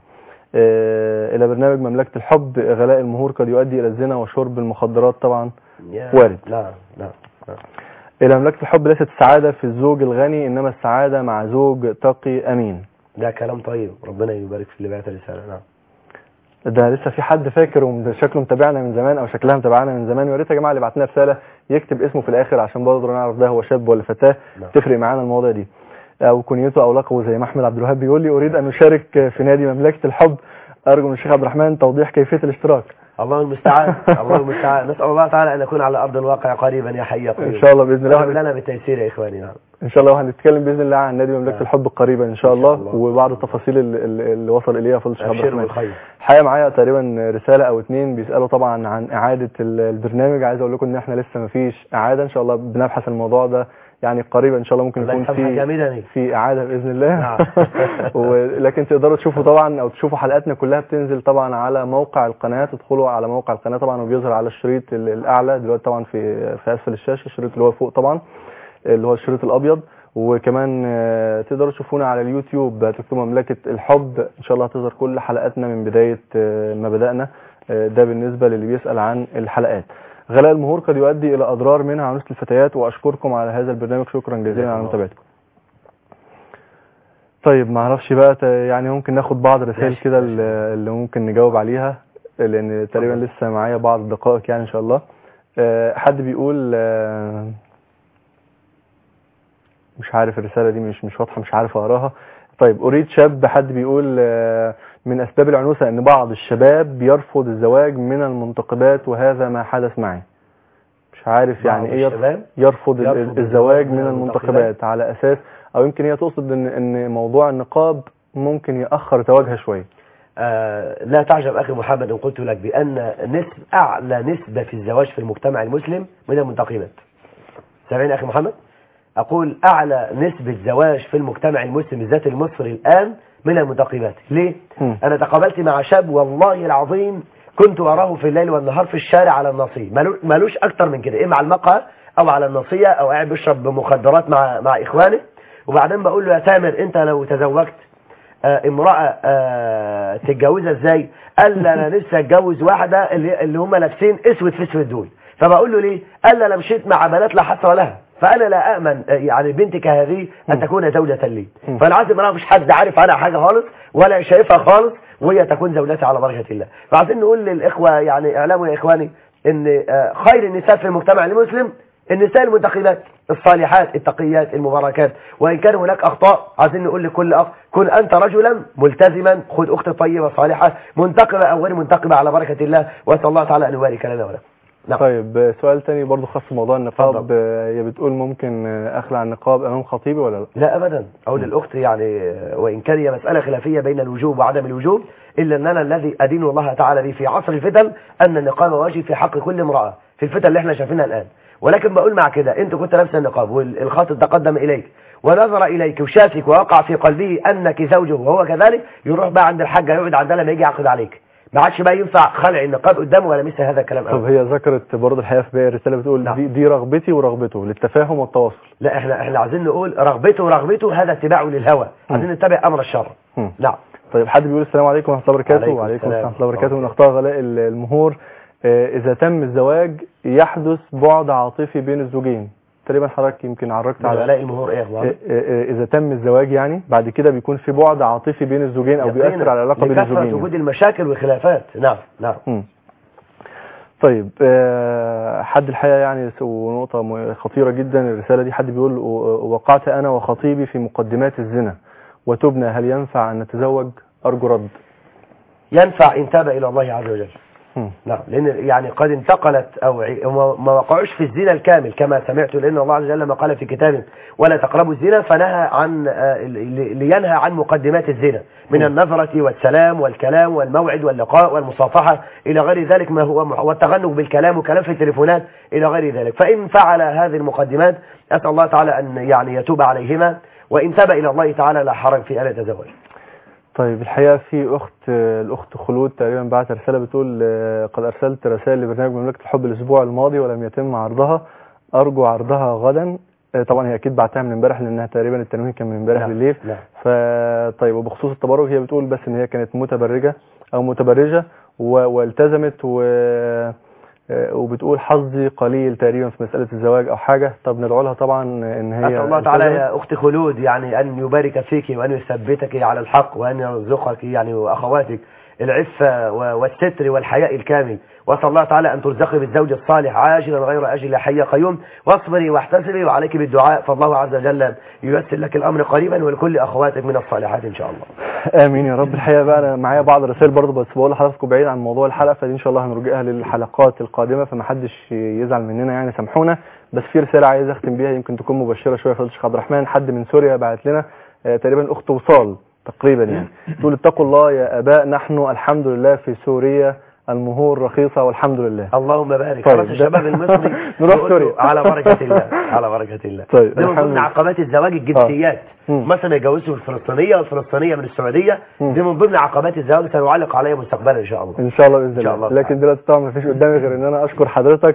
إلى برنامج مملكة الحب غلاء المهور قد يؤدي إلى الزنا وشرب المخدرات طبعا وارد. لا لا لا. إلى مملكة الحب ليست السعادة في الزوج الغني، إنما السعادة مع زوج تقي أمين. ده كلام طيب، ربنا يبارك في اللي بعت الرسالة. نعم. ده لسه في حد فاكر وشكله متابعنا من زمان او شكلها متابعنا من زمان. ويا ريت يا جماعه اللي بعت لنا رساله يكتب اسمه في الاخر عشان برضه نعرف ده هو شاب ولا فتاه. تفرق معانا المواضيع دي، او كنيته او لقبه زي ما احمد عبد الوهاب بيقول لي اريد ان اشارك في نادي مملكه الحب، ارجو من الشيخ عبد الرحمن توضيح كيفيه الاشتراك. الله المستعان. الله المستعان. نسال الله تعالى ان نكون على ارض الواقع قريبا يا حي يا قيوم. ان شاء الله باذن الله. لنا بالتيسير يا اخواني. نعم ان شاء الله هنتكلم باذن الله عن نادي مملكه الحب قريبا ان شاء الله، وبعض التفاصيل اللي وصل اليها فضل الشيخ عبد الرحمن. الحقيقه معايا تقريبا رساله او اتنين بيسالوا طبعا عن اعاده البرنامج. عايز اقول لكم ان احنا لسه ما فيش اعاده، ان شاء الله بنبحث الموضوع ده يعني قريبا ان شاء الله ممكن يكون في اعاده باذن الله. ولكن تقدروا تشوفوا طبعا او تشوفوا حلقاتنا كلها بتنزل طبعا على موقع القناه. تدخلوا على موقع القناه طبعا وبيظهر على الشريط الاعلى دلوقتي طبعا في اسفل الشاشه، الشريط اللي هو فوق طبعا اللي هو الشريط الابيض. وكمان تقدروا تشوفونا على اليوتيوب، تكتبوا مملكه الحب ان شاء الله هتظهر كل حلقاتنا من بدايه ما بدانا. ده بالنسبه للي بيسال عن الحلقات. غلاء المهور قد يؤدي الى اضرار منها عنوسه الفتيات، واشكركم على هذا البرنامج، شكرا جزيلا على متابعتكم. طيب ما اعرفش بقى يعني ممكن ناخد بعض الرسائل كده اللي ممكن نجاوب عليها، لان تقريبا لسه معايا بعض الدقائق يعني ان شاء الله. حد بيقول مش عارف الرسالة دي مش واضحة، مش عارف اقراها. طيب اريد شاب، حد بيقول من اسباب العنوسة ان بعض الشباب بيرفض الزواج من المنتقبات وهذا ما حدث معي. مش عارف يعني ايه يرفض الزواج من المنتقبات، على اساس او يمكن هي تقصد ان موضوع النقاب ممكن يأخر زواجها شوية. لا تعجب اخي محمد ان قلت لك بان اعلى نسبة في الزواج في المجتمع المسلم من المنتقبات. سامعني اخي محمد؟ أقول أعلى نسبة زواج في المجتمع المسلم بالذات المصري الآن من المنتقبات. ليه؟ أنا تقابلت مع شاب والله العظيم كنت أراه في الليل والنهار في الشارع على النصية، مالوش أكتر من كده، إما على المقهى أو على النصية أو قاعد بيشرب مخدرات مع إخوانه. وبعدين بقول له يا تامر أنت لو تزوجت امرأة تتجوزها إزاي؟ قال لي أنا نفسي أتجوز واحدة اللي هم لابسين أسود في أسود دول. فبقول له ليه؟ قال لي أنا مشيت مع بنات لا حصر لها، فأنا لا أأمن يعني بنتك هذه أن تكون زوجة لي. فأنا عايز امرأة مش حد عارف عنها حاجة خالص ولا شايفها خالص وهي تكون زوجتي على بركة الله. فعايزين نقول للإخوة يعني اعلموا يا إخواني إن خير النساء في المجتمع المسلم النساء المنتخبات الصالحات التقيات المباركات، وإن كان هناك أخطاء عايزين نقول لكل أخ كن أنت رجلا ملتزما، خذ أخت طيبة صالحة منتقبة أو غير منتقبة على بركة الله، وأسأل الله تعالى أن يبارك لنا ولكم. نعم. طيب سؤال تاني برضو خاص بموضوع النقاب. هي بتقول ممكن أخلع النقاب أمام خطيبي ولا لا؟ لا أبدا. أقول للأخت يعني وإن كان هي مسألة خلافية بين الوجوب وعدم الوجوب، إلا أننا الذي أدين الله تعالى به في عصر الفتن أن النقاب واجب في حق كل امرأة في الفتن اللي احنا شايفينها الآن. ولكن بقول مع كده أنت كنت لابسه النقاب والخاطب تقدم إليك ونظر إليك وشافك ووقع في قلبه أنك زوجه وهو كذلك، يروح بقى عند الحاجة يقعد عندها لما يجي يعقد عليك، ما عادش بقى ينفع خلع النقاب قدامه ولا مثل هذا الكلام. طب هي ذكرت برضه الحقيقه في باقي الرساله بتقول نعم. دي رغبتي ورغبته للتفاهم والتواصل. لا احنا عايزين نقول رغبته ورغبته هذا اتباع للهوى، عايزين نتبع امر الشر. نعم. طيب حد بيقول السلام عليكم ورحمه الله وبركاته. وعليكم السلام ورحمه الله وبركاته. من اخطاء غلاء المهور اذا تم الزواج يحدث بعد عاطفي بين الزوجين. تقريبا حضرتك يمكن عرجت على غلاء المهور ايه يا اخوان؟ اذا تم الزواج يعني بعد كده بيكون في بعد عاطفي بين الزوجين او بيؤثر على العلاقه بين الزوجين لكثرة وجود المشاكل والخلافات. نعم نعم. طيب حد الحقيقه يعني ونقطه خطيره جدا الرساله دي، حد بيقول وقعت انا وخطيبي في مقدمات الزنا وتبنى، هل ينفع ان نتزوج؟ ارجو رد. ينفع ان تاب الى الله عز وجل. نعم، لان يعني قد انتقلت او ما وقعوش في الزنا الكامل كما سمعت، لان الله عز وجل ما قال في كتابه ولا تقربوا الزنا، فنهى عن لينهى عن مقدمات الزنا من النظرة والسلام والكلام والموعد واللقاء والمصافحة الى غير ذلك، ما هو والتغنج بالكلام وكلام في التليفونات الى غير ذلك. فان فعل هذه المقدمات اسال الله تعالى ان يعني يتوب عليهما، وان تاب الى الله تعالى لا حرج في ان يتزوج. طيب الحقيقة في الأخت خلود تقريبا بعت رسالة بتقول قد أرسلت رسائل لبرنامج مملكة الحب الأسبوع الماضي ولم يتم عرضها، أرجو عرضها غدا. طبعا هي أكيد بعتها من امبارح لأنها تقريبا التنويه كان من امبارح بالليل. طيب وبخصوص التبرج هي بتقول بس إن هي كانت متبرجة والتزمت وبتقول حظي قليل تقريبا في مسألة الزواج أو حاجة. طب ندعو لها طبعا إن هي أسأل الله تعالى يا أخت خلود يعني أن يبارك فيك وأن يثبتك على الحق وأن يرزقك يعني وأخواتك العفة والستر والحياء الكامل، وأسأل الله تعالى أن ترزقي بالزوج الصالح عاجلا غير آجل حي قيوم، واصبري واحتسبي وعليك بالدعاء، فالله عز وجل ييسر لك الأمر قريبا ولكل أخواتك من الصالحات إن شاء الله. آمين يا رب. الحقيقة بقى أنا معايا بعض الرسائل برضه بس بقول لحضراتكم بعيد عن موضوع الحلقة، فدي إن شاء الله هنرجئها للحلقات القادمة فمحدش يزعل مننا يعني سامحونا. بس في رسالة عايز أختم بيها يمكن تكون مبشرة شوية فضل الشيخ عبد الرحمن. حد من سوريا بعت لنا تقريبا أخت وصال تقريبا يعني تقول اتقوا الله يا آباء نحن الحمد لله في سوريا المهور رخيصة والحمد لله. اللهم بارك. خلاص الشباب المصري نروح سوريا على بركة الله على بركة الله. طيب دي من ضمن عقبات الزواج الجنسيات. مثلا يجوزوا الفلسطينية والفلسطينية من السعودية، دي من ضمن عقبات الزواج سنعلق عليها مستقبلا ان شاء الله. ان شاء الله باذن الله. لكن دلوقتي طبعا ما فيش قدامي غير ان انا اشكر حضرتك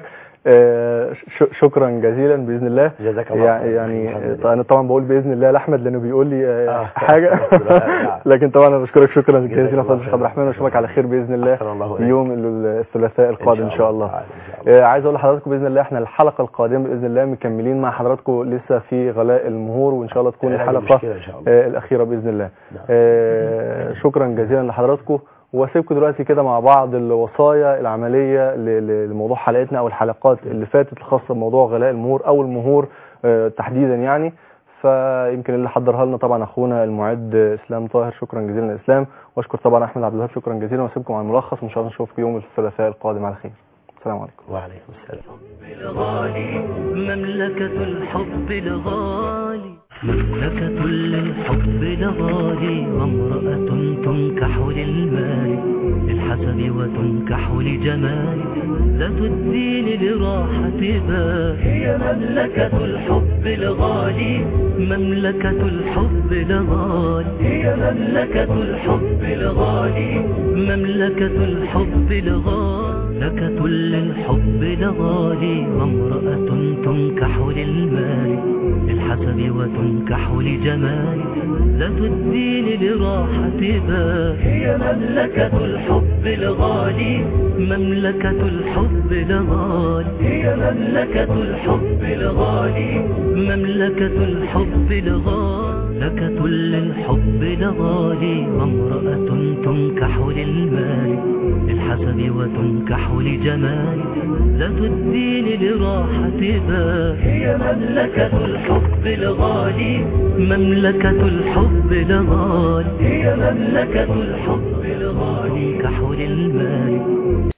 شكرا جزيلا باذن الله. جزاك الله يعني انا طبعا بقول باذن الله لاحمد لانه بيقول لي حاجه لكن طبعا انا بشكرك شكرا جزيلا فضل الشيخ عبد الرحمن واشوفك على خير باذن الله يوم الثلاثاء القادم ان شاء الله. عايز اقول لحضراتكم باذن الله احنا الحلقه القادمه باذن الله مكملين مع حضراتكم لسه في غلاء المهور وان شاء الله تكون الحلقه الاخيره باذن الله. شكرا جزيلا لحضراتكم واسيبكم دلوقتي كده مع بعض الوصايا العملية لموضوع حلقتنا او الحلقات اللي فاتت الخاصة بموضوع غلاء المهور او المهور تحديدا يعني. فيمكن اللي حضرها لنا طبعا اخونا المعد اسلام طاهر، شكرا جزيلا اسلام، واشكر طبعا احمد عبد الوهاب شكرا جزيلا، واسيبكم على الملخص وان شاء الله نشوفكم يوم الثلاثاء القادم على خير. السلام عليكم. وعليكم السلام. الغالي مملكة الحب الغالي، مملكة للحب الغالي، وامرأة تنكح للمال للحسب وتنكح لجمال، ذات الدين لراحة بال، هي مملكة الحب الغالي، مملكة الحب الغالي، هي مملكة الحب الغالي، مملكة الحب الغالي، مملكة للحب الغالي، وامرأة تنكح للمال للحسب وتنكح لجمال، ذات الدين لراحة بال، هي مملكة الحب الغالي، مملكة الحب الغالي، هي مملكة الحب الغالي، مملكة الحب الغالي، مملكة للحب الغالي، وامرأة تنكح للمال للحسب وتنكح لجمال، ذات الدين لراحة بال. هي مملكة الحب الغالي، مملكة الحب الغالي، هي مملكة الحب الغالي كحول المال.